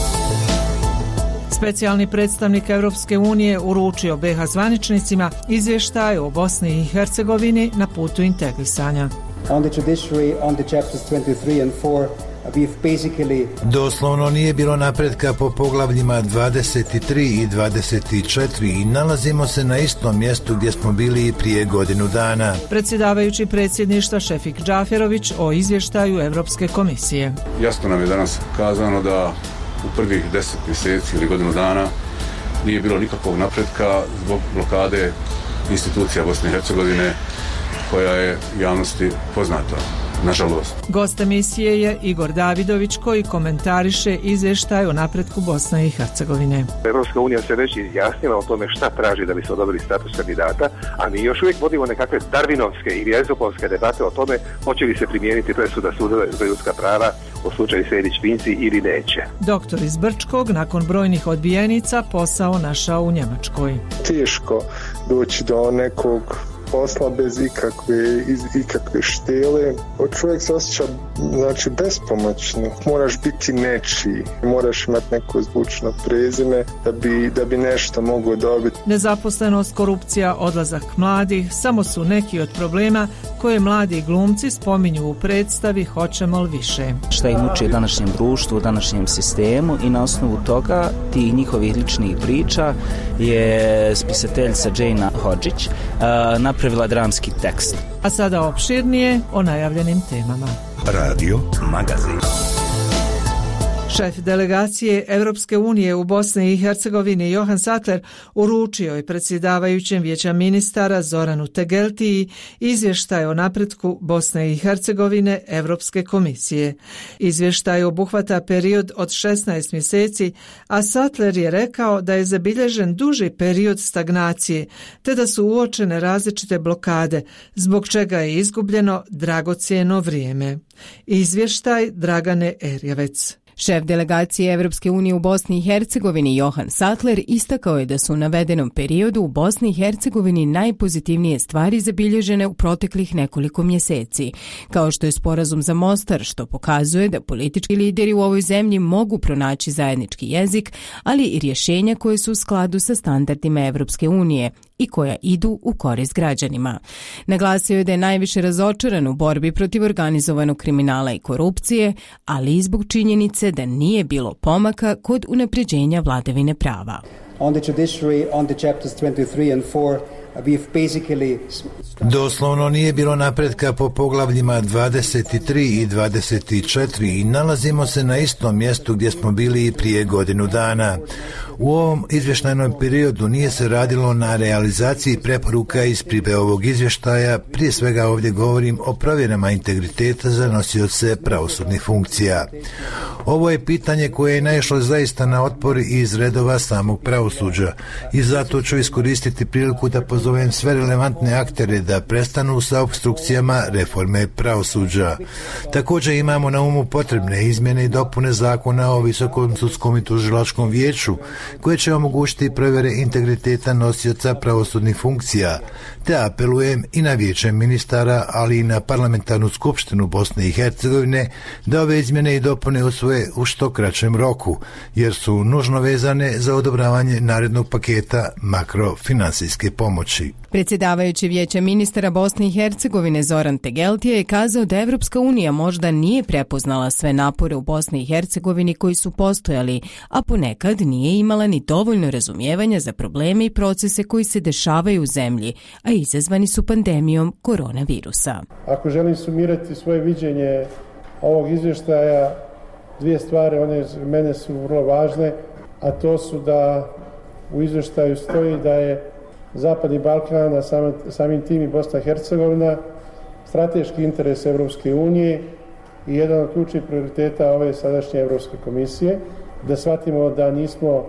Specijalni predstavnik Evropske unije uručio be ha zvaničnicima izvještaj o Bosni i Hercegovini na putu integrisanja. On the judiciary, on the chapters twenty-three and four, we've basically... Doslovno nije bilo napretka po poglavljima dvadeset tri i dvadeset četiri i nalazimo se na istom mjestu gdje smo bili i prije godinu dana. Predsjedavajući predsjedništva Šefik Džaferović o izvještaju Evropske komisije. Jasno nam je danas kazano da u prvih deset mjeseci ili godinu dana nije bilo nikakvog napretka zbog blokade institucija Bosne i Hercegovine koja je javnosti poznata, nažalost. Gost emisije je Igor Davidović koji komentariše izvještaj o napretku Bosne i Hercegovine. Evropska unija se već izjasnila o tome šta traži da bi se odobrili status kandidata, a mi još uvijek vodimo nekakve darvinovske ili ezopovske debate o tome hoće li se primijeniti presuda suda za ljudska prava u slučaju Sejdić-Finci ili neće. Doktor iz Brčkog nakon brojnih odbijenica posao našao u Njemačkoj. Teško doći do nekog posla bez ikakve, iz, ikakve štele. Čovjek se osjeća znači, bespomoćno. Moraš biti nečiji. Moraš imati neko zvučno prezime da bi, da bi nešto mogao dobiti. Nezaposlenost, korupcija, odlazak mladih samo su neki od problema koje mladi glumci spominju u predstavi Hoćemo li više. Šta ih muči u današnjem društvu, u današnjem sistemu i na osnovu toga tih njihovih ličnih priča je spisateljica Jane Hodžić uh, napravila dramski tekst. A sada opširnije o najavljenim temama. Radio magazin. Šef delegacije Evropske unije u Bosni i Hercegovini Johan Sattler uručio je predsjedavajućem Vijeća ministara Zoranu Tegeltiji izvještaj o napretku Bosne i Hercegovine Evropske komisije. Izvještaj obuhvata period od šesnaest mjeseci, a Sattler je rekao da je zabilježen duži period stagnacije, te da su uočene različite blokade, zbog čega je izgubljeno dragocjeno vrijeme. Izvještaj Dragane Erjevec. Šef delegacije Evropske unije u Bosni i Hercegovini Johan Sattler istakao je da su u navedenom periodu u Bosni i Hercegovini najpozitivnije stvari zabilježene u proteklih nekoliko mjeseci, kao što je sporazum za Mostar, što pokazuje da politički lideri u ovoj zemlji mogu pronaći zajednički jezik, ali i rješenja koje su u skladu sa standardima Evropske unije i koja idu u korist građanima. Naglasio je da je najviše razočaran u borbi protiv organizovanog kriminala i korupcije, ali i zbog činjenice da nije bilo pomaka kod unapređenja vladavine prava. On the judiciary, on the chapters twenty-three and four, we've basically... Doslovno nije bilo napretka po poglavljima dvadeset tri i dvadeset četiri i nalazimo se na istom mjestu gdje smo bili i prije godinu dana. U ovom izvještajnom periodu nije se radilo na realizaciji preporuka iz pribe ovog izvještaja, prije svega ovdje govorim o provjerama integriteta za nosioce pravosudnih funkcija. Ovo je pitanje koje je naišlo zaista na otpor iz redova samog pravosuđa i zato ću iskoristiti priliku da pozovem sve relevantne aktere da prestanu sa opstrukcijama reforme pravosuđa. Također imamo na umu potrebne izmjene i dopune zakona o Visokom sudskom i tužilačkom vijeću koje će omogućiti provjere integriteta nosioca pravosudnih funkcija, te apelujem i na Vijeće ministara, ali i na parlamentarnu skupštinu Bosne i Hercegovine da ove izmjene i dopune usvoje u što kraćem roku, jer su nužno vezane za odobravanje narednog paketa makrofinansijske pomoći. Predsjedavajući Vijeća ministara Bosne i Hercegovine Zoran Tegeltije je kazao da Evropska unija možda nije prepoznala sve napore u Bosni i Hercegovini koji su postojali, a ponekad nije imala ni dovoljno razumijevanja za probleme i procese koji se dešavaju u zemlji, a izazvani su pandemijom koronavirusa. Ako želim sumirati svoje viđenje ovog izvještaja, dvije stvari, one mene su vrlo važne, a to su da u izvještaju stoji da je Zapadni Balkan, a samim, samim tim i Bosna i Hercegovina, strateški interes Evropske unije i jedan od ključnih prioriteta ove sadašnje Evropske komisije, da shvatimo da nismo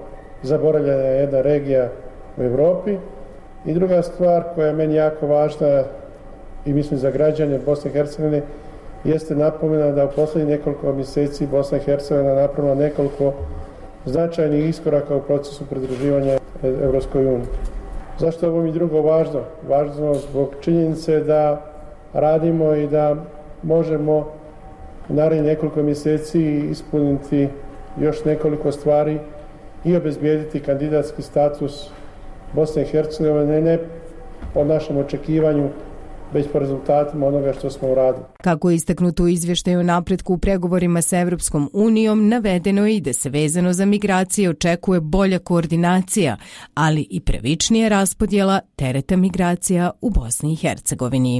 zaboravljena jedna regija u Europi. I druga stvar koja je meni jako važna i mislim za građane Bosne i Hercegovine jeste napomena da u posljednjih nekoliko mjeseci Bosna i Hercegovina napravila nekoliko značajnih iskoraka u procesu pridruživanja Europskoj uniji. Zašto je ovo mi drugo važno? Važno zbog činjenice da radimo i da možemo u narednih nekoliko mjeseci ispuniti još nekoliko stvari i obezbijediti kandidatski status Bosne i Hercegovine ne po našem očekivanju, već po rezultatima onoga što smo uradili. Kako je istaknuto u izvještaju o napretku u pregovorima sa Evropskom unijom, navedeno je i da se vezano za migracije očekuje bolja koordinacija, ali i pravičnija raspodjela tereta migracija u Bosni i Hercegovini.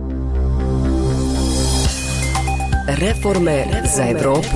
Reforme za Evropu.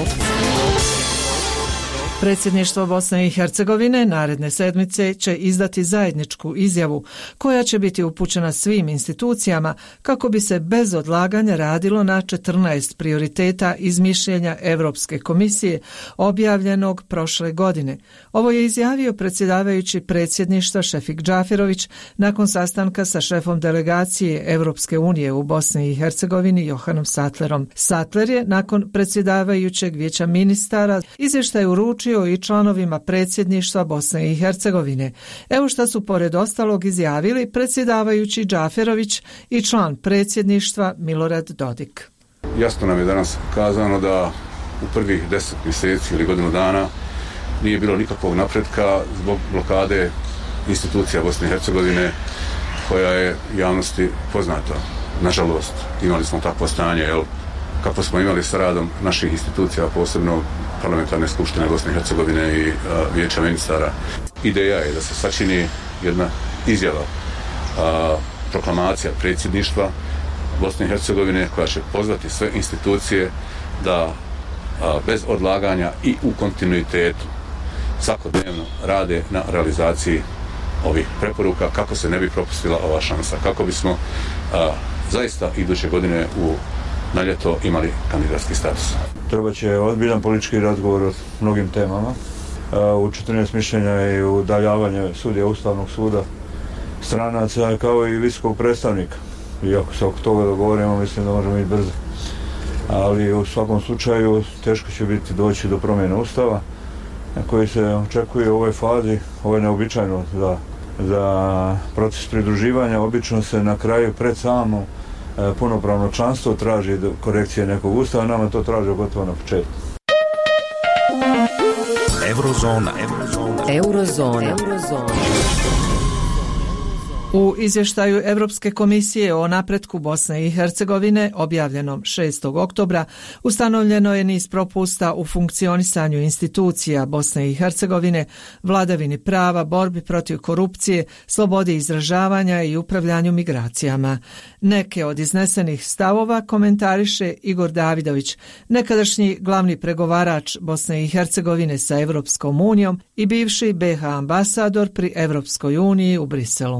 Predsjedništvo Bosne i Hercegovine naredne sedmice će izdati zajedničku izjavu koja će biti upućena svim institucijama kako bi se bez odlaganja radilo na četrnaest prioriteta iz mišljenja Europske komisije objavljenog prošle godine. Ovo je izjavio predsjedavajući predsjedništva Šefik Džaferović nakon sastanka sa šefom delegacije Europske unije u Bosni i Hercegovini Johanom Sattlerom. Sattler je nakon predsjedavajućeg vijeća ministara izvještaj uručio i članovima predsjedništva Bosne i Hercegovine. Evo šta su pored ostalog izjavili predsjedavajući Džaferović i član predsjedništva Milorad Dodik. Jasno nam je danas kazano da u prvih deset mjeseci ili godinu dana nije bilo nikakvog napretka zbog blokade institucija Bosne i Hercegovine koja je javnosti poznata. Nažalost, imali smo takvo stanje, jel? Kako smo imali sa radom naših institucija, posebno Parlamentarne skupštine Bosne i Hercegovine i a, vijeća ministara. Ideja je da se sačini jedna izjava, a, proklamacija predsjedništva Bosne i Hercegovine koja će pozvati sve institucije da a, bez odlaganja i u kontinuitetu svakodnevno rade na realizaciji ovih preporuka kako se ne bi propustila ova šansa, kako bismo a, zaista iduće godine u na ljeto imali kandidatski status. Treba će ozbiljan politički razgovor o mnogim temama. U četrnaest mišljenja i udaljavanje sudija Ustavnog suda, stranaca kao i visokog predstavnika. I ako se oko toga dogovorimo, mislim da možemo biti brzo. Ali u svakom slučaju teško će biti doći do promjene Ustava koji se očekuje u ovoj fazi. Ovo je neobičajno za, za proces pridruživanja. Obično se na kraju pred samom punopravno članstvo traži korekcije nekog ustava, nama to traži gotovo na početku. Eurozona. Eurozona. Eurozona. Eurozona. U izvještaju Europske komisije o napretku Bosne i Hercegovine objavljenom šestog oktobra ustanovljeno je niz propusta u funkcionisanju institucija Bosne i Hercegovine, vladavini prava, borbi protiv korupcije, slobodi izražavanja i upravljanju migracijama. Neke od iznesenih stavova komentariše Igor Davidović, nekadašnji glavni pregovarač Bosne i Hercegovine sa Europskom unijom i bivši be ha ambasador pri Europskoj uniji u Briselu.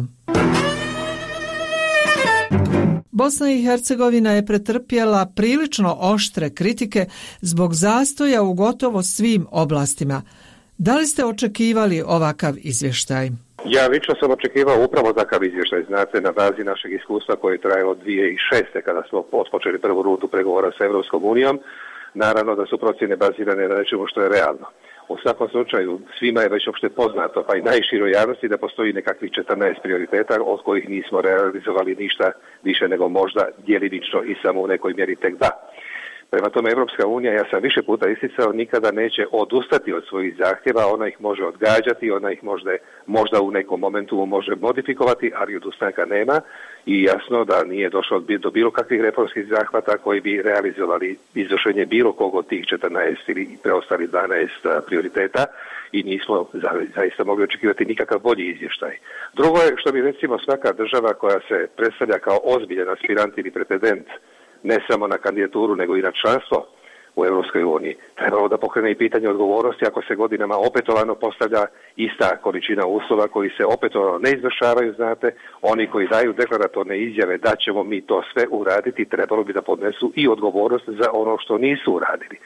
Bosna i Hercegovina je pretrpjela prilično oštre kritike zbog zastoja u gotovo svim oblastima. Da li ste očekivali ovakav izvještaj? Ja lično sam očekivao upravo takav izvještaj, znate, na bazi našeg iskustva koje je trajalo dvije tisuće šeste kada smo otpočeli prvu rutu pregovora sa Europskom unijom. Naravno da su procjene bazirane na nečemu što je realno. U svakom slučaju svima je već opšte poznato, pa i najširoj javnosti, da postoji nekakvih četrnaest prioriteta od kojih nismo realizovali ništa više nego možda djelimično i samo u nekoj mjeri tek da. Prema tome, Europska unija, ja sam više puta isticao, nikada neće odustati od svojih zahtjeva, ona ih može odgađati, ona ih možda, možda u nekom momentu može modifikovati, ali odustanka nema i jasno da nije došlo do bilo kakvih reformskih zahvata koji bi realizovali izvršenje bilo kog od tih četrnaest ili preostali dvanaest prioriteta i nismo zaista mogli očekivati nikakav bolji izvještaj. Drugo je što bi recimo svaka država koja se predstavlja kao ozbiljan aspirant ili pretendent ne samo na kandidaturu, nego i na članstvo u Europskoj uniji. Trebalo da pokrene i pitanje odgovornosti ako se godinama opetovano postavlja ista količina uslova koji se opetovano ne izvršavaju, znate, oni koji daju deklaratorne izjave da ćemo mi to sve uraditi, trebalo bi da podnesu i odgovornost za ono što nisu uradili.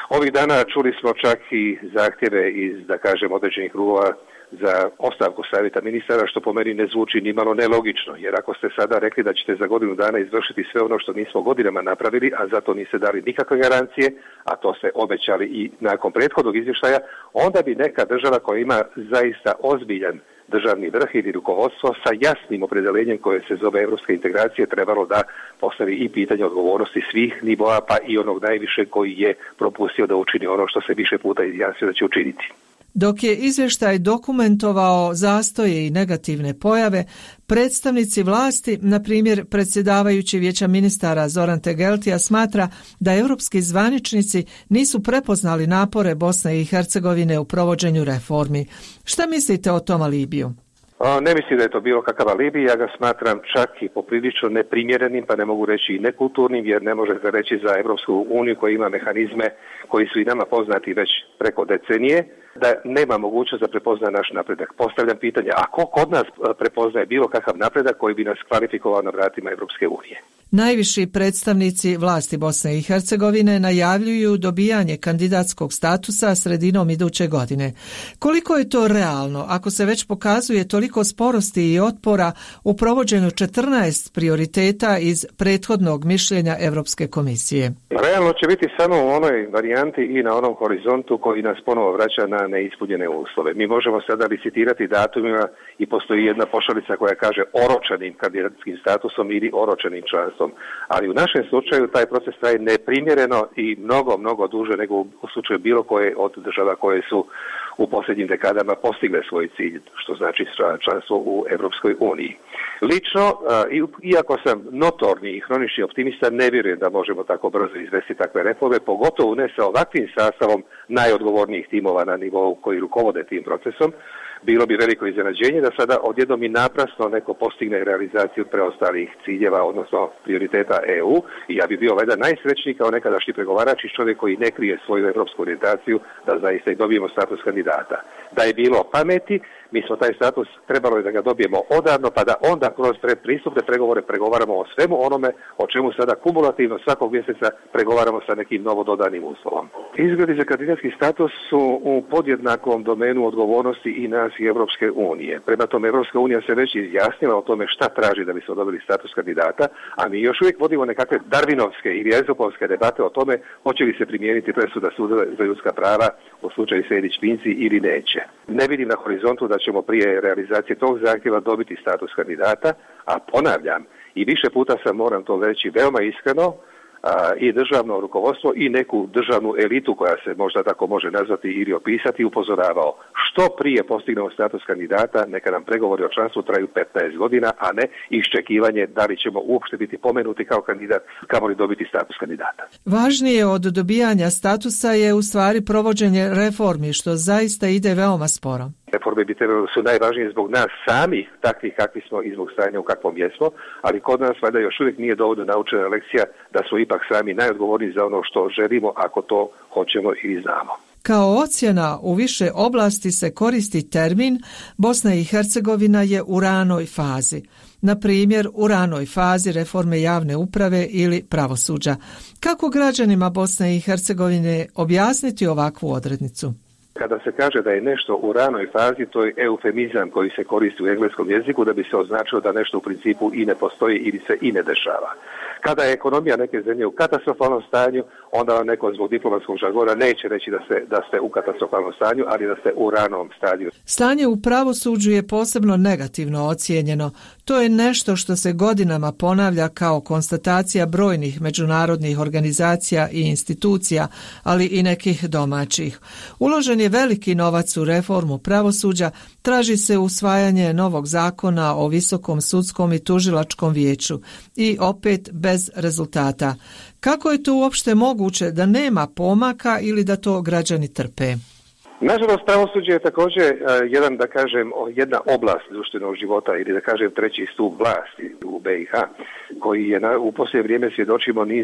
Ovih dana čuli smo čak i zahtjeve iz, da kažem, određenih krugova za ostavku savjeta ministara, što po meni ne zvuči ni malo nelogično, jer ako ste sada rekli da ćete za godinu dana izvršiti sve ono što nismo godinama napravili, a zato niste dali nikakve garancije, a to ste obećali i nakon prethodnog izvještaja, onda bi neka država koja ima zaista ozbiljan državni vrh ili rukovodstvo sa jasnim opredeljenjem koje se zove evropska integracija trebalo da postavi i pitanje odgovornosti svih nivoa, pa i onog najviše koji je propustio da učini ono što se više puta izjasnio da će učiniti. Dok je izvještaj dokumentovao zastoje i negativne pojave, predstavnici vlasti, na primjer predsjedavajući Vijeća ministara Zoran Tegeltija, smatra da europski zvaničnici nisu prepoznali napore Bosne i Hercegovine u provođenju reformi. Šta mislite o tom alibiju? Ne mislim da je to bilo kakav alibi, ja ga smatram čak i poprilično neprimjerenim, pa ne mogu reći i nekulturnim, jer ne može se reći za Europsku uniju koja ima mehanizme koji su i nama poznati već preko decenije, da nema mogućnost da prepozna naš napredak. Postavljam pitanje, a ko kod nas prepoznaje bilo kakav napredak koji bi nas kvalifikovao na vratima Europske unije? Najviši predstavnici vlasti Bosne i Hercegovine najavljuju dobijanje kandidatskog statusa sredinom iduće godine. Koliko je to realno ako se već pokazuje toliko sporosti i otpora u provođenju četrnaest prioriteta iz prethodnog mišljenja Europske komisije? Realno će biti samo u onoj varijanti i na onom horizontu koji nas ponovo vraća na neispunjene uslove. Mi možemo sada licitirati datumima i postoji jedna pošalica koja kaže oročenim kandidatskim statusom ili oročenim članstvom. Ali u našem slučaju taj proces traje neprimjereno i mnogo, mnogo duže nego u slučaju bilo koje od država koje su u posljednjim dekadama postigle svoj cilj, što znači članstvo u Europskoj uniji. Lično, iako sam notorni i hronični optimista, ne vjerujem da možemo tako brzo izvesti takve reforme, pogotovo ne sa ovakvim sastavom najodgovornijih timova na nivou koji rukovode tim procesom. Bilo bi veliko iznenađenje da sada odjednom i naprasno neko postigne realizaciju preostalih ciljeva, odnosno prioriteta E U, i ja bi bio valjda najsrećniji kao nekadašnji pregovarač i čovjek koji ne krije svoju europsku orijentaciju da zaista i dobijemo status kandidata. Da je bilo pameti, mi smo taj status trebalo je da ga dobijemo odavno, pa da onda kroz predpristupne pregovore pregovaramo o svemu onome o čemu sada kumulativno svakog mjeseca pregovaramo sa nekim novododanim uslovom. Izgledi za kandidatski status su u podjednakom domenu odgovornosti i nas i Europske unije. Prema tome, Europska unija se već izjasnila o tome šta traži da bi se dobili status kandidata, a mi još uvijek vodimo nekakve darvinovske ili ezopovske debate o tome hoće li se primijeniti presuda Suda za ljudska prava u slučaju Sejdić-Finci ili neće. Ne vidim na horizontu da ćemo prije realizacije tog zahtjeva dobiti status kandidata, a ponavljam, i više puta sam, moram to reći veoma iskreno, a, i državno rukovodstvo i neku državnu elitu koja se možda tako može nazvati ili opisati upozoravao. Što prije postignemo status kandidata, neka nam pregovori o članstvu traju petnaest godina, a ne iščekivanje da li ćemo uopšte biti pomenuti kao kandidat, kamo li dobiti status kandidata. Važnije od dobijanja statusa je u stvari provođenje reformi, što zaista ide veoma sporo. Reforme bi trebalo su najvažnije zbog nas sami, takvih kakvi smo i zbog stanja u kakvom jesmo, ali kod nas valjda još uvijek nije dovoljno naučena lekcija da smo ipak sami najodgovorniji za ono što želimo ako to hoćemo i znamo. Kao ocjena u više oblasti se koristi termin Bosna i Hercegovina je u ranoj fazi. Na primjer, u ranoj fazi reforme javne uprave ili pravosuđa. Kako građanima Bosne i Hercegovine objasniti ovakvu odrednicu? Kada se kaže da je nešto u ranoj fazi, to je eufemizam koji se koristi u engleskom jeziku da bi se označilo da nešto u principu i ne postoji ili se i ne dešava. Kada je ekonomija neke zemlje u katastrofalnom stanju, onda vam neko zbog diplomatskog žargona neće reći da ste, da ste u katastrofalnom stanju, ali da ste u ranom stadiju. Stanje u pravosuđu je posebno negativno ocijenjeno. To je nešto što se godinama ponavlja kao konstatacija brojnih međunarodnih organizacija i institucija, ali i nekih domaćih. Uložen je veliki novac u reformu pravosuđa, traži se usvajanje novog zakona o visokom sudskom i tužilačkom vijeću i opet bez rezultata. Kako je to uopšte moguće da nema pomaka ili da to građani trpe? Nažalost, pravosuđe je također uh, jedan, da kažem, jedna oblast društvenog života ili da kažem treći stup vlasti u B i H, koji je na, u posljednje vrijeme svjedočimo nizu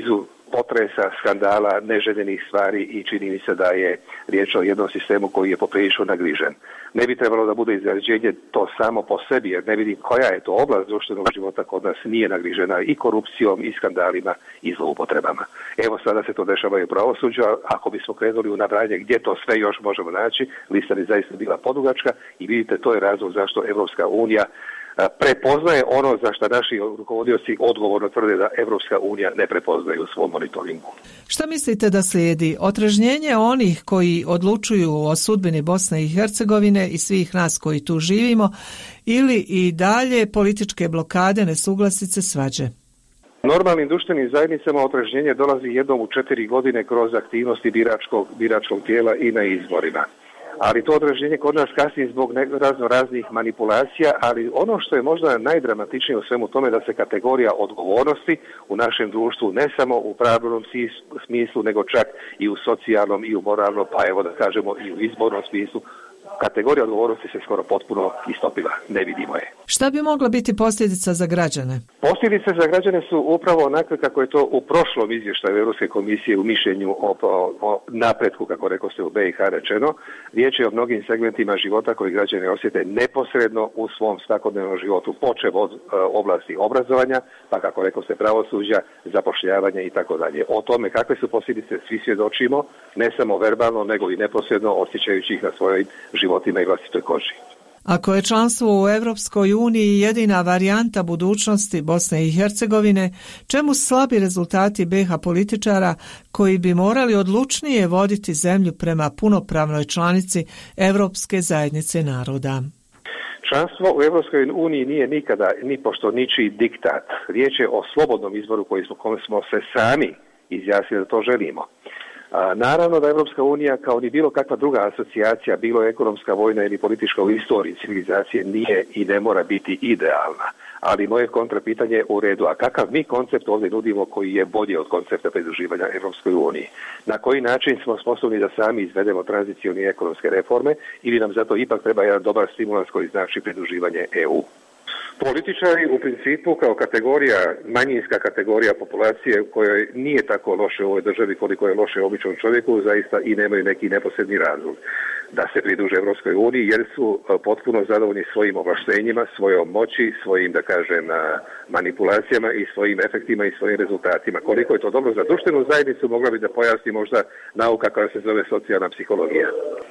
potresa, skandala, neželjenih stvari i čini mi se da je riječ o jednom sistemu koji je poprilično nagrižen. Ne bi trebalo da bude iznenađenje to samo po sebi, jer ne vidim koja je to oblast društvenog života kod nas nije nagrižena i korupcijom, i skandalima, i zloupotrebama. Evo sada se to dešava i u pravosuđu, ako bismo krenuli u nabrajanje gdje to sve još možemo naći, lista bi zaista bila podugačka i vidite, to je razlog zašto Evropska unija prepoznaje ono za što naši rukovodioci odgovorno tvrde da Evropska unija ne prepoznaje u svom monitoringu. Šta mislite da slijedi? Otrežnjenje onih koji odlučuju o sudbini Bosne i Hercegovine i svih nas koji tu živimo ili i dalje političke blokade, nesuglasice, svađe? Normalnim društvenim zajednicama otrežnjenje dolazi jednom u četiri godine kroz aktivnosti biračkog, biračkog tijela i na izborima. Ali to odraženje kod nas kasni zbog razno raznih manipulacija, ali ono što je možda najdramatičnije u svemu tome da se kategorija odgovornosti u našem društvu ne samo u pravnom smislu, nego čak i u socijalnom i u moralnom, pa evo da kažemo i u izbornom smislu, kategorija odgovornosti se skoro potpuno istopila, ne vidimo je. Šta bi mogla biti posljedica za građane? Posljedice za građane su upravo onakve kako je to u prošlom izvještaju Europske komisije u mišljenju o, o, o napretku, kako rekao ste u B i H rečeno. Riječ je o mnogim segmentima života koji građani osjete neposredno u svom svakodnevnom životu, počev od e, oblasti obrazovanja, pa kako rekao ste pravosuđa, zapošljavanja i tako dalje. O tome kakve su posljedice svi svjedočimo, ne samo verbalno, nego i neposredno osjećajući ih na svojoj životima i vlastitoj koži. Ako je članstvo u Evropskoj uniji jedina varijanta budućnosti Bosne i Hercegovine, čemu slabi rezultati B iH političara koji bi morali odlučnije voditi zemlju prema punopravnoj članici Evropske zajednice naroda? Članstvo u Evropskoj uniji nije nikada ni pošto ničiji diktat. Riječ je o slobodnom izboru koji smo, kome smo se sami izjasnili da to želimo. A, naravno da Evropska unija kao ni bilo kakva druga asocijacija, bilo ekonomska, vojna ili politička u istoriji civilizacije nije i ne mora biti idealna. Ali moje kontrapitanje je u redu. A kakav mi koncept ovdje nudimo koji je bolji od koncepta pridruživanja Evropskoj uniji? Na koji način smo sposobni da sami izvedemo tranzicione ekonomske reforme ili nam zato ipak treba jedan dobar stimulans koji znači pridruživanje E U? Političari u principu kao kategorija, manjinska kategorija populacije u kojoj nije tako loše u ovoj državi koliko je loše običnom čovjeku, zaista i nemaju neki neposredni razlog da se pridruže Evropskoj uniji jer su potpuno zadovoljni svojim ovlaštenjima, svojom moći, svojim, da kažem, manipulacijama i svojim efektima i svojim rezultatima. Koliko je to dobro za društvenu zajednicu mogla bi da pojasni možda nauka koja se zove socijalna psihologija.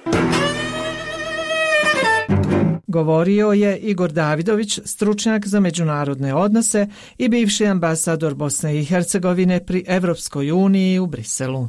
Govorio je Igor Davidović, stručnjak za međunarodne odnose i bivši ambasador Bosne i Hercegovine pri Evropskoj uniji u Briselu.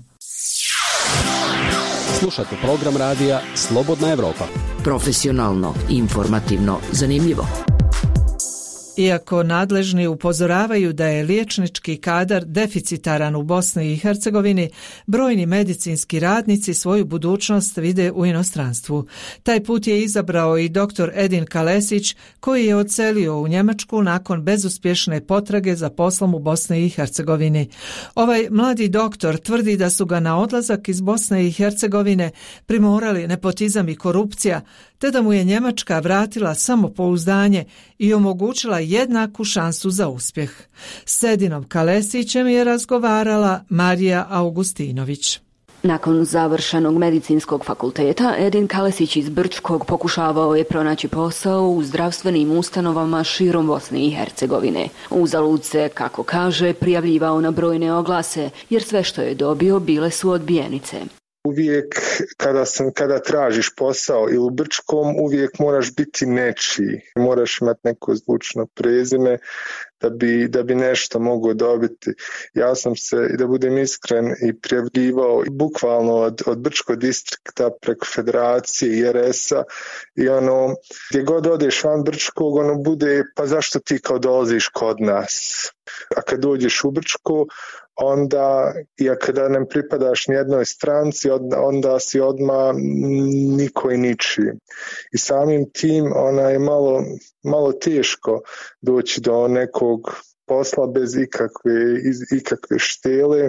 Slušate program radija Slobodna Evropa. Profesionalno, informativno, zanimljivo. Iako nadležni upozoravaju da je liječnički kadar deficitaran u Bosni i Hercegovini, brojni medicinski radnici svoju budućnost vide u inostranstvu. Taj put je izabrao i doktor Edin Kalesić, koji je odselio u Njemačku nakon bezuspješne potrage za poslom u Bosni i Hercegovini. Ovaj mladi doktor tvrdi da su ga na odlazak iz Bosne i Hercegovine primorali nepotizam i korupcija, te da mu je Njemačka vratila samopouzdanje i omogućila jednaku šansu za uspjeh. S Edinom Kalesićem je razgovarala Marija Augustinović. Nakon završenog medicinskog fakulteta, Edin Kalesić iz Brčkog pokušavao je pronaći posao u zdravstvenim ustanovama širom Bosne i Hercegovine. Uzalud se, kako kaže, prijavljivao na brojne oglase, jer sve što je dobio bile su odbijenice. Uvijek kada, sam, kada tražiš posao ili u Brčkom, uvijek moraš biti nečiji. Moraš imati neko zvučno prezime da bi, da bi nešto mogao dobiti. Ja sam se, da budem iskren, i prijavljivao bukvalno od, od Brčkog distrikta preko Federacije i R S-a i ono, gdje god odeš van Brčkog, ono bude, pa zašto ti kao dolaziš kod nas? A kad dođeš u Brčko, onda, i kada ne pripadaš nijednoj stranci, onda si odmah niko i ničiji. I samim tim ona je malo, malo teško doći do nekog posla bez ikakve, ikakve štele.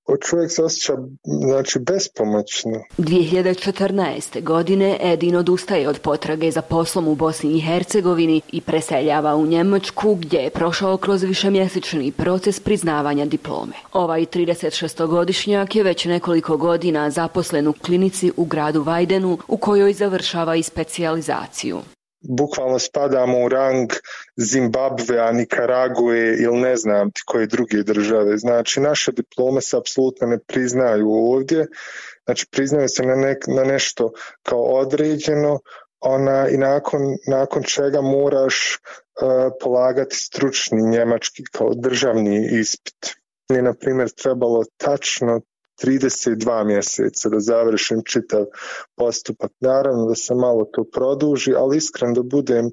čovjek se osjeća, znači, bespomoćno. dvije hiljade četrnaeste. godine Edin odustaje od potrage za poslom u Bosni i Hercegovini i preseljava u Njemačku, gdje je prošao kroz višemjesečni proces priznavanja diplome. Ovaj tridesetšestogodišnjak je već nekoliko godina zaposlen u klinici u gradu Vajdenu, u kojoj završava i specijalizaciju. Bukvalno spadamo u rang Zimbabvea, Nikaraguje ili ne znam ti koje druge države. Znači, naše diplome se apsolutno ne priznaju ovdje. Znači, priznaju se na, nek, na nešto kao određeno ona, i nakon, nakon čega moraš uh, polagati stručni njemački kao državni ispit. Mi je, na primjer, trebalo tačno trideset dva mjeseca da završim čitav postupak. Naravno da se malo to produži, ali iskreno da budem,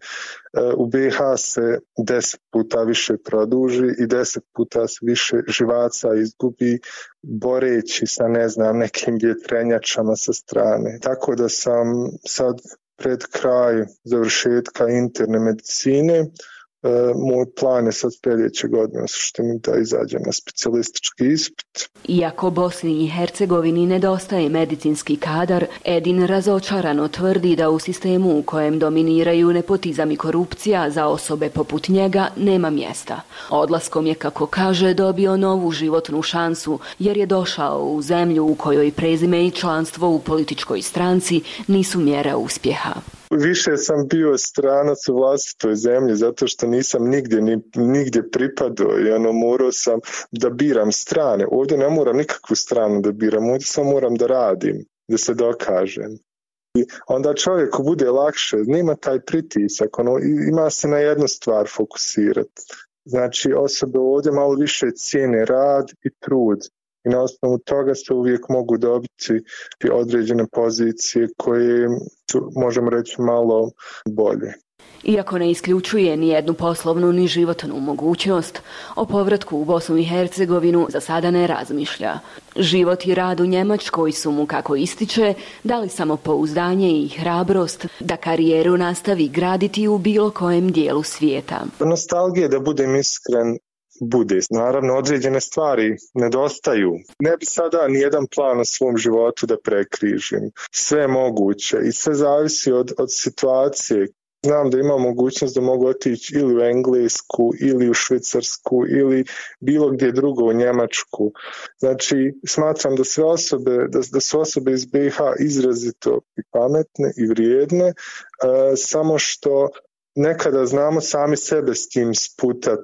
u B iH se deset puta više produži i deset puta se više živaca izgubi boreći sa, ne znam, nekim vjetrenjačama sa strane. Tako da sam sad pred kraj završetka interne medicine. E, moj plan je sad sljedeće godine što mi da izađem na specijalistički ispit. Iako Bosni i Hercegovini nedostaje medicinski kadar, Edin razočarano tvrdi da u sistemu u kojem dominiraju nepotizam i korupcija za osobe poput njega nema mjesta. Odlaskom je, kako kaže, dobio novu životnu šansu jer je došao u zemlju u kojoj prezime i članstvo u političkoj stranci nisu mjera uspjeha. Više sam bio stranac u vlastitoj zemlji zato što nisam nigdje, ni, nigdje pripadao i ono, morao sam da biram strane. Ovdje ne moram nikakvu stranu da biram, ovdje samo moram da radim, da se dokažem. I onda čovjeku bude lakše, nema taj pritisak, ono, ima se na jednu stvar fokusirati. Znači, osobe ovdje malo više cijene rad i trud. I na osnovu toga se uvijek mogu dobiti određene pozicije koje su, možemo reći, malo bolje. Iako ne isključuje ni jednu poslovnu ni životnu mogućnost, o povratku u Bosnu i Hercegovinu za sada ne razmišlja. Život i rad u Njemačkoj su mu, kako ističe, dali samopouzdanje i hrabrost da karijeru nastavi graditi u bilo kojem dijelu svijeta. Nostalgija, da budem iskren, bude. Naravno, određene stvari nedostaju. Ne bi sada nijedan plan u svom životu da prekrižim. Sve je moguće i sve zavisi od, od situacije. Znam da imam mogućnost da mogu otići ili u Englesku, ili u Švicarsku, ili bilo gdje drugo u Njemačku. Znači, smatram da sve osobe, da, da su osobe iz B iH izrazito i pametne i vrijedne, e, samo što nekada znamo sami sebe s tim sputat,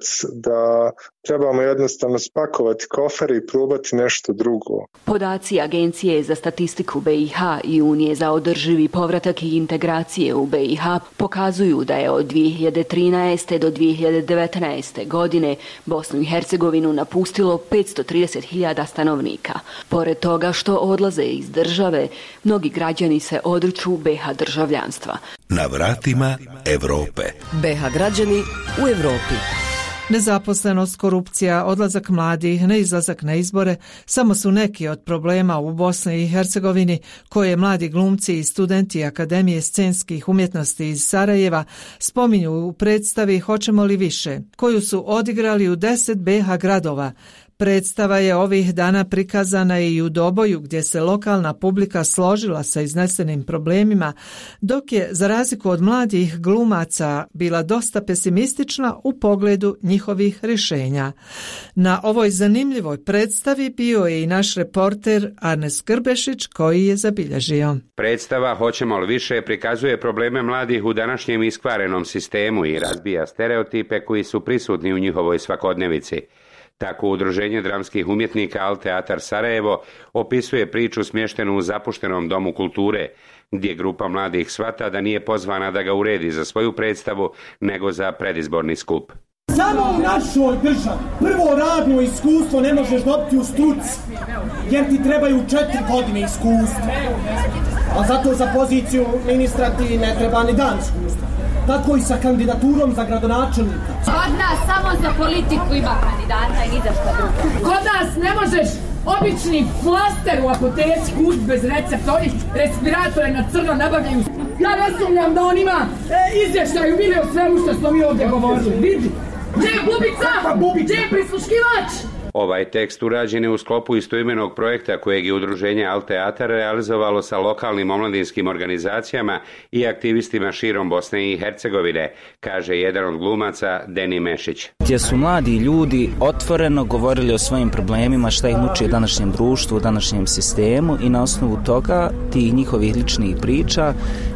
da trebamo jednostavno spakovati kofere i probati nešto drugo. Podaci Agencije za statistiku B iH i Unije za održivi povratak i integracije u B iH pokazuju da je od dvije hiljade trinaeste do dvije hiljade devetnaeste. godine Bosnu i Hercegovinu napustilo petsto trideset hiljada stanovnika. Pored toga što odlaze iz države, mnogi građani se odriču B iH državljanstva. Na vratima Evrope. B iH građani u Evropi. Nezaposlenost, korupcija, odlazak mladih, neizlazak na izbore samo su neki od problema u Bosni i Hercegovini koje mladi glumci i studenti Akademije scenskih umjetnosti iz Sarajeva spominju u predstavi Hoćemo li više, koju su odigrali u deset B iH gradova. Predstava je ovih dana prikazana i u Doboju gdje se lokalna publika složila sa iznesenim problemima, dok je, za razliku od mladih glumaca, bila dosta pesimistična u pogledu njihovih rješenja. Na ovoj zanimljivoj predstavi bio je i naš reporter Arnes Grbešić koji je zabilježio. Predstava Hoćemo li više prikazuje probleme mladih u današnjem iskvarenom sistemu i razbija stereotipe koji su prisutni u njihovoj svakodnevici. Tako Udruženje dramskih umjetnika Alt Teatar Sarajevo opisuje priču smještenu u zapuštenom domu kulture, gdje grupa mladih shvata da nije pozvana da ga uredi za svoju predstavu, nego za predizborni skup. Samo u našoj državi prvo radno iskustvo ne možeš dobiti u struci, jer ti trebaju četiri godine iskustva. A zato za poziciju ministra ti ne treba ni dan iskustva. Tako i sa kandidaturom za gradonačelnika. Kod nas samo za politiku ima kandidata i ni za šta drugo. Kod nas ne možeš obični flaster u apoteci kupiti bez recepta. Oni respiratore na crno nabavljaju. Ja ne sumnjam da on ima e, izvještaju bili o svemu što smo mi ovdje govorili. Vidi. Gdje je bubica? Gdje je prisluškivač? Ovaj tekst urađen je u sklopu istoimenog projekta kojeg je udruženje Al Teatar realizovalo sa lokalnim omladinskim organizacijama i aktivistima širom Bosne i Hercegovine, kaže jedan od glumaca Deni Mešić. Gdje su mladi ljudi otvoreno govorili o svojim problemima, šta ih muči u današnjem društvu, u današnjem sistemu i na osnovu toga tih njihovih ličnih priča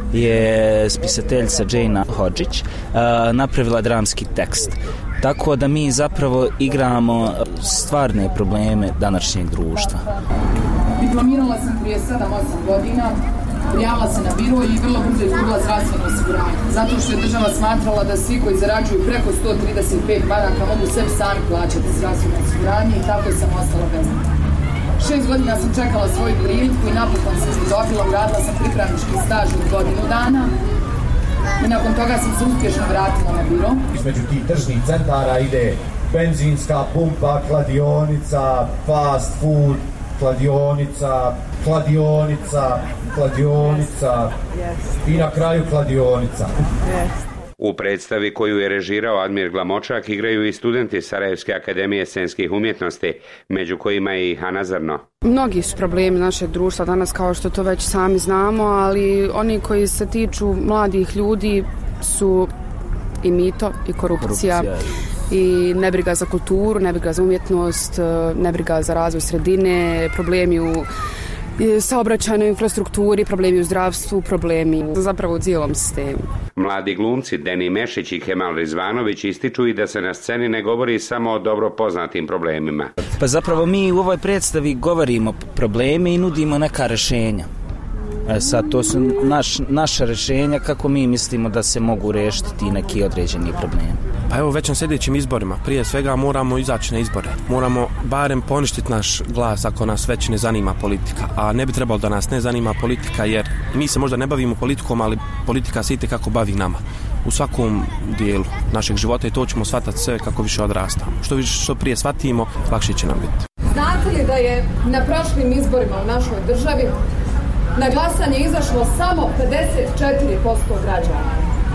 je spisateljica Jane Hodžić uh, napravila dramski tekst. Tako da mi zapravo igramo stvarne probleme današnjeg društva. Diplomirala sam prije sedam osam godina, prijavila se na biro i vrlo brzo izgubila zdravstveno osiguranje. Zato što je država smatrala da svi koji zarađuju preko sto trideset pet maraka mogu sebi sami plaćati zdravstveno osiguranje i tako sam ostala bez njega. Šest godina sam čekala svoju priliku i napokon sam se dobila, uradila sam pripravnički staž od godinu dana. I nakon toga sam se uspješno vratila na biro. Između tih tržnih centara ide benzinska pumpa, kladionica, fast food, kladionica, kladionica, kladionica i na kraju kladionica. U predstavi koju je režirao Admir Glamočak igraju i studenti Sarajevske akademije scenskih umjetnosti, među kojima je i Hana Zrno. Mnogi su problemi našeg društva danas, kao što to već sami znamo, ali oni koji se tiču mladih ljudi su i mito i korupcija, korupcija. I nebriga za kulturu, nebriga za umjetnost, nebriga za razvoj sredine, problemi u saobraćajnoj infrastrukturi, problemi u zdravstvu, problemi zapravo u cijelom sistemu. Mladi glumci Deni Mešić i Kemal Rizvanović ističu i da se na sceni ne govori samo o dobro poznatim problemima. Pa zapravo mi u ovoj predstavi govorimo probleme i nudimo neka rješenja. E sad, to su naš, naša rješenja kako mi mislimo da se mogu riješiti ti neki određeni problemi. Pa evo, već na sljedećim izborima, prije svega moramo izaći na izbore. Moramo barem poništiti naš glas ako nas već ne zanima politika. A ne bi trebalo da nas ne zanima politika, jer mi se možda ne bavimo politikom, ali politika se itekako bavi nama. U svakom dijelu našeg života i to ćemo shvatati sve kako više odrastamo. Što više što prije shvatimo, lakše će nam biti. Znate li da je na prošlim izborima u našoj državi na glasanje izašlo samo pedeset četiri posto građana?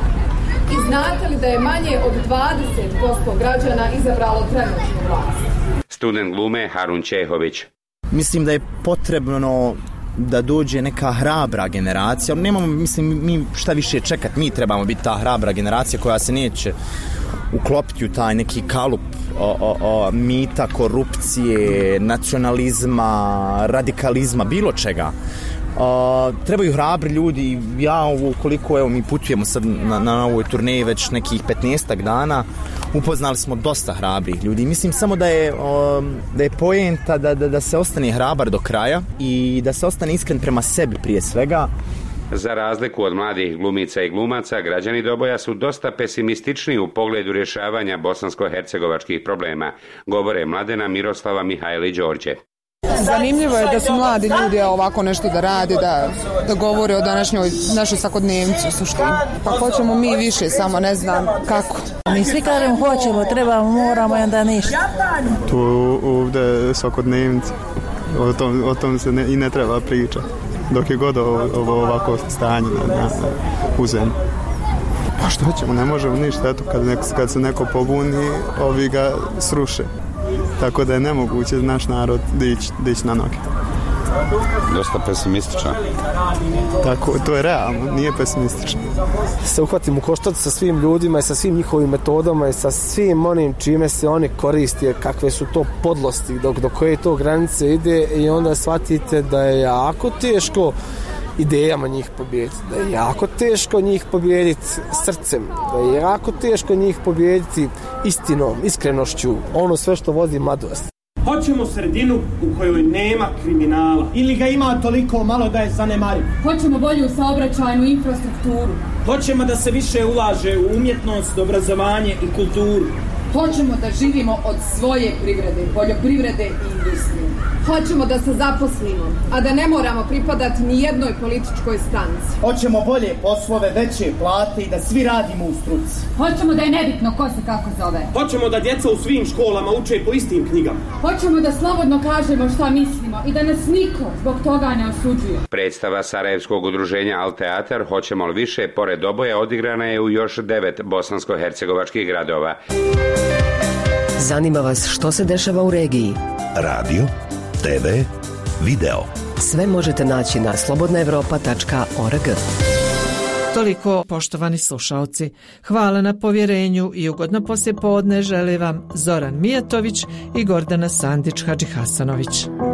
I znate li da je manje od dvadeset posto građana izabralo trenutnu vlast? Student glume Harun Čehović. Mislim da je potrebno da dođe neka hrabra generacija. Nemamo, mislim, mi šta više čekati. Mi trebamo biti ta hrabra generacija koja se neće uklopiti u taj neki kalup o, o, o mita, korupcije, nacionalizma, radikalizma, bilo čega. Uh, trebaju hrabri ljudi. Ja ukoliko evo mi putujemo sad na, na ovoj turneji već nekih petnaestak dana, upoznali smo dosta hrabrih ljudi. Mislim samo da je uh, da je poenta da, da, da se ostane hrabar do kraja i da se ostane iskren prema sebi prije svega. Za razliku od mladih glumica i glumaca, građani Doboja su dosta pesimistični u pogledu rješavanja bosansko-hercegovačkih problema, govore Mladena, Miroslava, Mihajla i Đorđe. Zanimljivo je da su mladi ljudi ovako nešto da rade, da, da govore o današnjoj našoj svakodnevnici u suštini. Pa hoćemo mi više, samo ne znam kako. Mi svi kažemo hoćemo, trebamo, moramo i onda ništa. Tu ovdje svakodnevnici, o tom, o tom se ne, i ne treba pričati. Dok je god ovo, ovo ovako stanje na, na, u zemlji. Pa što ćemo, ne možemo ništa, eto kad, nek, kad se neko pobuni, ovi ga sruše. Tako da je nemoguće naš narod dići dić na noge. Dosta pesimističan. Tako, to je realno, nije pesimistično. Se uhvatim u koštac sa svim ljudima i sa svim njihovim metodama i sa svim onim čime se oni koriste, kakve su to podlosti, dok do koje to granice ide i onda shvatite da je jako teško idejama njih pobijediti, da je jako teško njih pobijediti srcem, da je jako teško njih pobijediti istinom, iskrenošću, ono sve što vodi mladost. Hoćemo sredinu u kojoj nema kriminala. Ili ga ima toliko malo da je zanemariv. Hoćemo bolju saobraćajnu infrastrukturu. Hoćemo da se više ulaže u umjetnost, obrazovanje i kulturu. Hoćemo da živimo od svoje privrede, poljoprivrede i industrije. Hoćemo da se zaposlimo, a da ne moramo pripadati ni jednoj političkoj stranci. Hoćemo bolje poslove, veće plate i da svi radimo u struci. Hoćemo da je nebitno ko se kako zove. Hoćemo da djeca u svim školama uče po istim knjigama. Hoćemo da slobodno kažemo šta mislimo i da nas niko zbog toga ne osuđuje. Predstava Sarajevskog udruženja Al Teatar Hoćemo li više pored Doboja odigrana je u još devet bosansko-hercegovačkih gradova. Zanima vas što se dešava u regiji? Radio, te ve, video. Sve možete naći na slobodna evropa tačka org. Toliko, poštovani slušaoci. Hvala na povjerenju i ugodno poslijepodne žele vam Zoran Mijatović i Gordana Sandić Hadžihasanović.